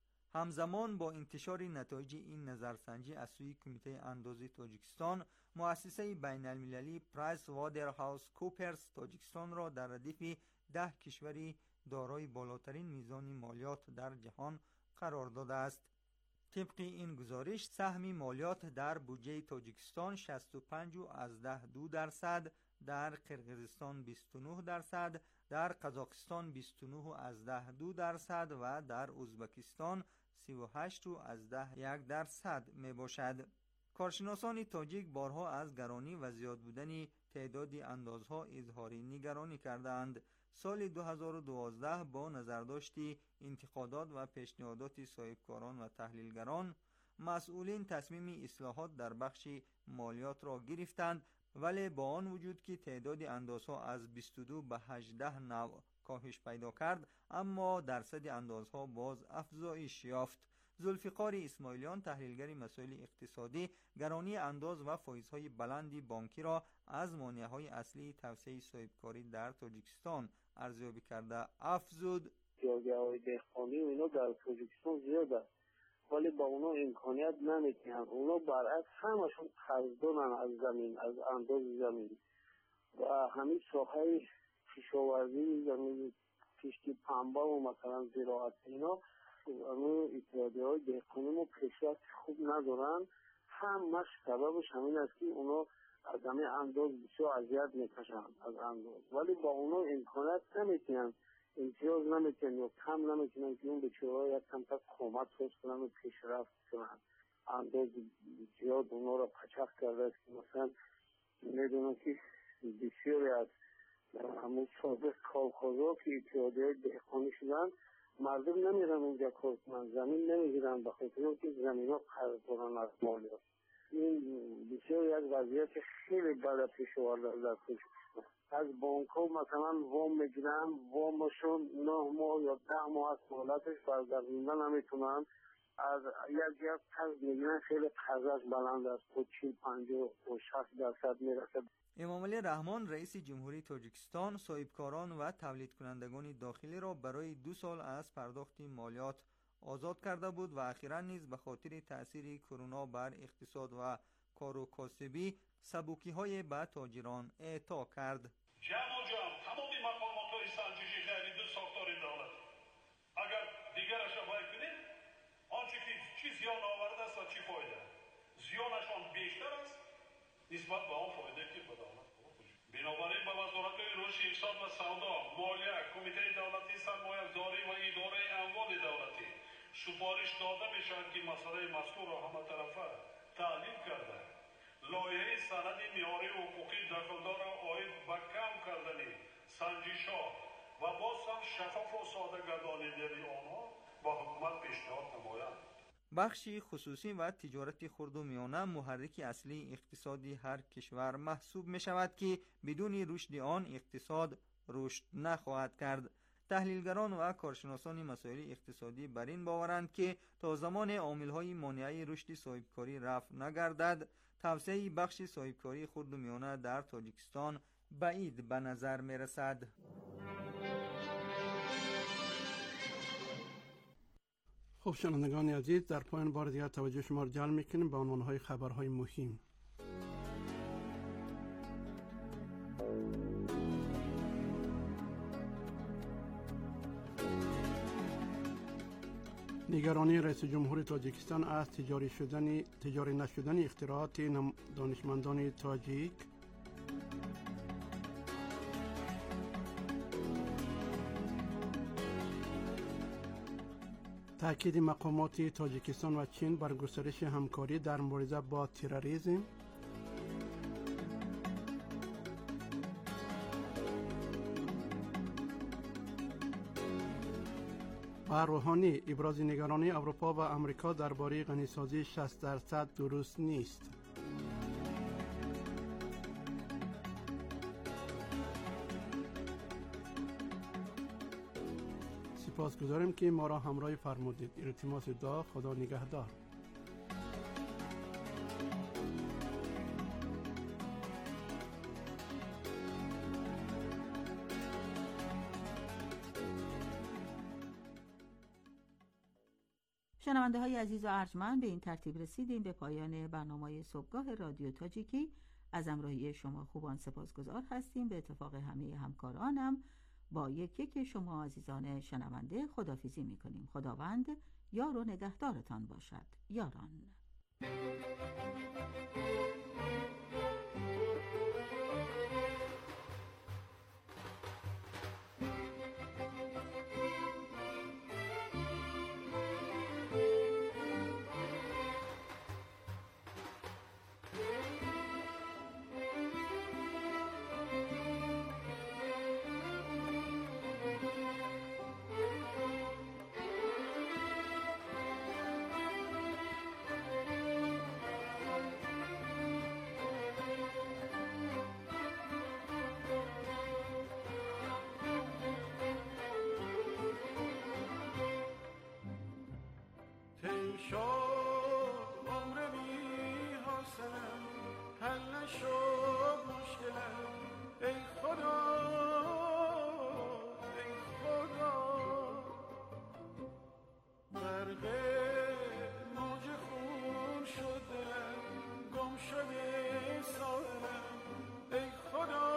J: همزمان با انتشار نتایج این نظرسنجی از سوی کمیته اندازه تاجیکستان، مؤسسه بین المللی پرایس وادرهاوس کوپرز تاجیکستان را در ردیف ده کشوری دارای بالاترین میزان مالیات در جهان قرار داده است. طبق این گزارش سهم مالیات در بودجه تاجیکستان شصت و پنج و از ده دو درصد، در قرقیزستان بیست و نه درصد، در قزاقستان بیست و نه و از ده دو درصد و در ازبکستان سی و هشت و از ده یک درصد می باشد. کارشناسان تاجیک بارها از گرانی و زیاد بودن تعداد اندازها اظهار نگرانی کردند. سال دو هزار و دوازده با نظرداشت انتقادات و پیشنهادات صاحبکاران و تحلیلگران، مسئولین تصمیم اصلاحات در بخش مالیات را گرفتند، ولی با آن وجود که تعداد اندازها از بیست و دو به هجده نوع کاهش پیدا کرد، اما درصد اندازها باز افزایش یافت. ذوالفقار اسماعیلیان، تحلیلگر مسائل اقتصادی، گرانی انداز و فایزهای بلندی بانکی را از مانع‌های اصلی توسعه صاحبکاری در تاجیکستان ارزیابی کرده افزود:
F: جایگاه‌های دهقانی و اینا در تاجیکستان زیاد است، ولی با اونا امکانیت نمیتونن. اونا برعکس همشون قرضدارن از زمین، از انداز زمین و همین ساحه کشاورزی، زمین کشتی پنبه و مثلا زراعت اینا، اما اتحادیه‌های دهقانی ما پیشرفت خوب ندارن. همش سببش همین است که اونا از همین انداز بسیار اذیت میکشن از انداز، ولی با اونا امکانیت نمیتونن، امتیاز نمیتونن یا کم نمیتونن که اون بچه‌ها یک کم تا کمک ساز کنن و پیشرفت کنن. انداز زیاد اونا را پچق کرده است که مثلا میدونن که بسیاری از همون سابق کارخانه‌ها که اتحادیه دهقانی شدن، مردم نمیرن اونجا کار کنن، زمین نمیگیرن به خاطر اینکه زمین ها قرض دارن از مالیات. این بسیاری از وضعیت خیلی بد پیش آورده در تاجیکستان. از بانک ها مثلا وام میگیرن، وامشون نه ماه یا ده ماه از مهلتش برگردوندن نمیتونن. از یک یک قرض میگیرن، خیلی قرضش بلند است، تا چهل پنجاه و شصت درصد میرسه.
J: امامعلی رحمان، رئیس جمهوری تاجیکستان، صاحبکاران و تولید کنندگان داخلی را برای دو سال از پرداخت مالیات آزاد کرده بود و اخیراً نیز به خاطر تأثیر کرونا بر اقتصاد و کار و کاسبی سبوکی‌های به تاجران اعطا کرد.
K: جمع و جمع تمام مقامات‌های سنجشی خرید و ساختار دولت اگر دیگرش را باید کنید، آنچه که چی زیان آورده است و چی فایده، زیانشان بیشتر است نسبت به آن فایده که به دولت. بنابراین به وزارت رشد اقتصاد و سودا، مالیه، کمیته دولتی سرمایه‌گذاری و اداره اموال دولتی سفارش داده میشود که مسئله مذکور را همه طرفه تحلیل کرده لایحه سند معیاری حقوقی دخلدار را عاید به کم کردن سنجش‌ها و باز هم شفاف و ساده گردانیدن آنها با حکومت پیشنهاد نمایند.
J: بخش خصوصی و تجارت خرد و میانه محرک اصلی اقتصادی هر کشور محسوب می شود که بدون رشد آن اقتصاد رشد نخواهد کرد. تحلیلگران و کارشناسان مسائل اقتصادی بر این باورند که تا زمان عامل‌های مانعه رشد صاحبکاری رفع نگردد، توسعه بخش صاحبکاری خرد و میانه در تاجیکستان بعید به نظر می رسد.
P: خب شنوندگان عزیز، در پایان بار دیگر توجه شما را جلب می‌کنیم به عنوان‌های خبرهای مهم. نگرانی رئیس جمهور تاجیکستان از تجاری شدن تجاری نشدن اختراعات دانشمندان تاجیک. تأکید مقامات تاجیکستان و چین بر گسترش همکاری در مبارزه با تروریسم. و روحانی ابراز نگرانی اروپا و امریکا درباره غنیسازی شصت درصد درست نیست. سپاسگزاریم که ما را همراهی فرمودید. التماس دعا، خدا نگهدار.
A: شنونده های عزیز و ارجمند، به این ترتیب رسیدیم به پایان برنامه صبحگاه رادیو تاجیکی. از همراهی شما خوبان سپاسگزار هستیم. به اتفاق همه همکارانم با یک یک شما عزیزان شنونده خداحافظی می‌کنیم. خداوند یار و نگهدارتان باشد. یاران.
D: شد عمر بی حاصلم، حل نشد مشکلم. ای خدا ای خدا، غرق موج خون شد دلم، گم شده ساحلم. ای خدا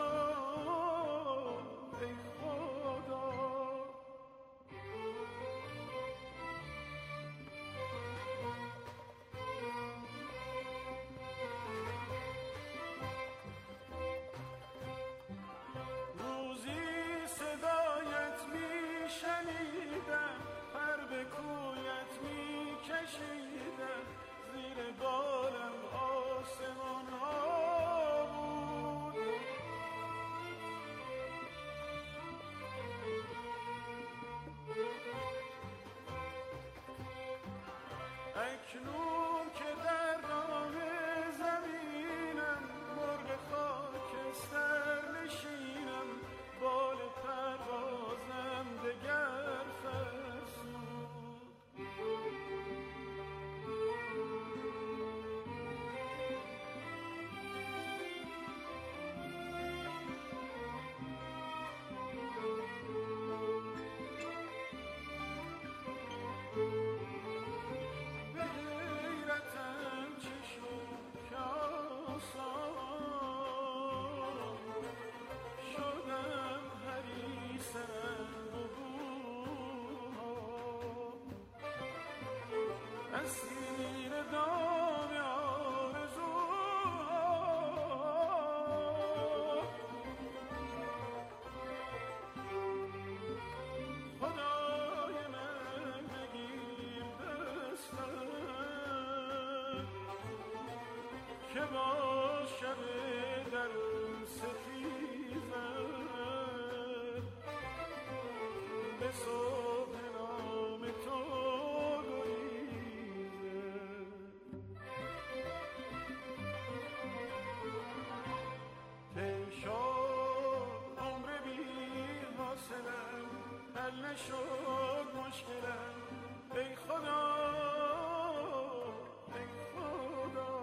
D: ای خدا، کویت می کشیدم، زیر بالم آسمان ها بود. اکنون که در دام زمینم، مرغ خاکستر نشینم، بال پروازم دگر فرسود. اسیر دام آرزوها، خدای من بگیر دستم، که با شب درون ستیزم به صبح نام تو حل نشد مشکلم. ای خدا ای خدا،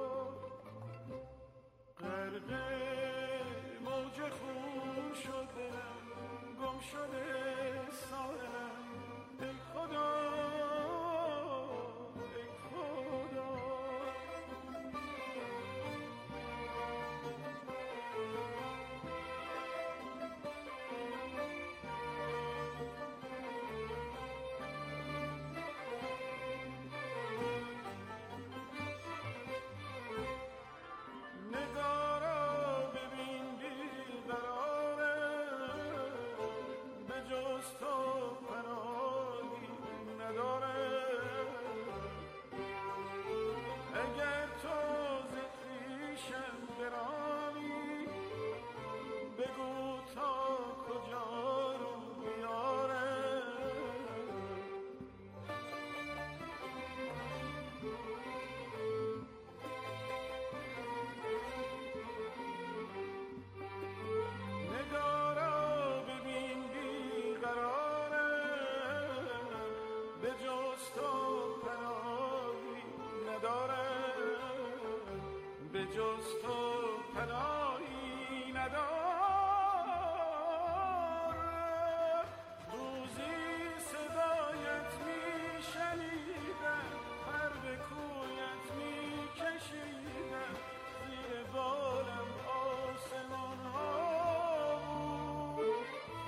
D: غرق موج خون شد دلم، گم شده ساحلم. ای خدا ای خدا، تو پناهی ندارم. اگر تو ز خویشم برانی بگو تا کجا رو بیارم. نگارا ببین بیقرارم، به جز تو پناهی ندارم، به جز تو پناهی ندارم. روزی صدایت می شنیدم، پر به کویت می کشیدم، زیر بالم آسمان ها بود.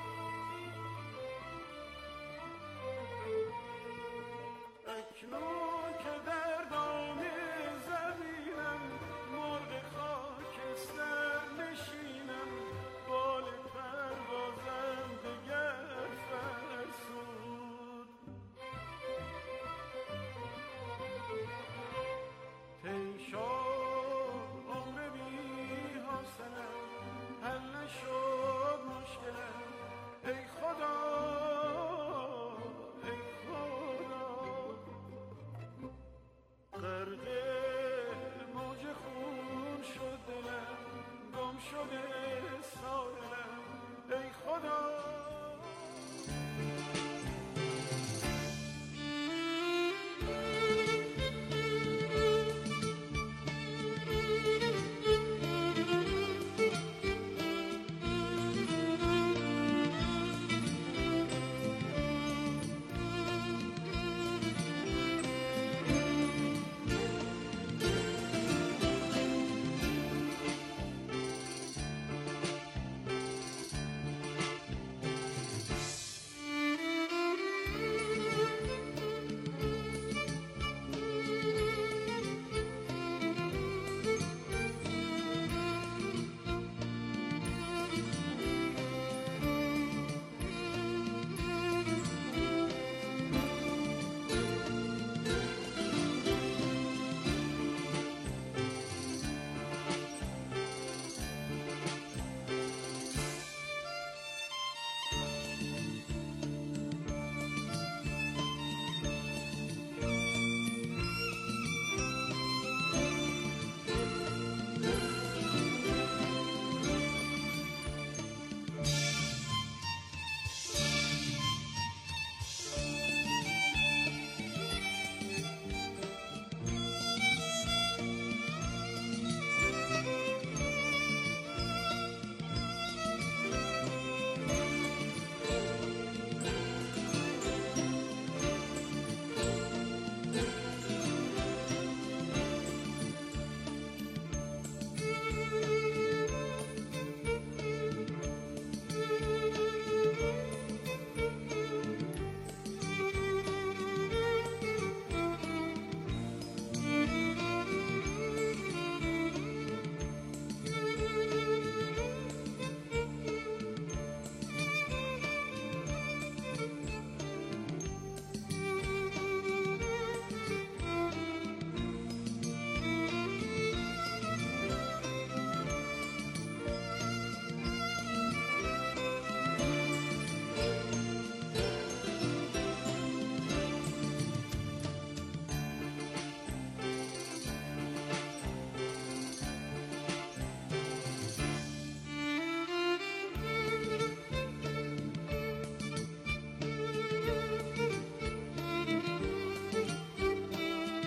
D: اکنون که در دام زمینم مرغ خاکستر نشینم، بال پروازم دگر فرسود. طی شد عمر بی حاصلم، حل نشد مشکلم. ای خدا ای خدا، غرق موج خون شد دلم، گم شده سال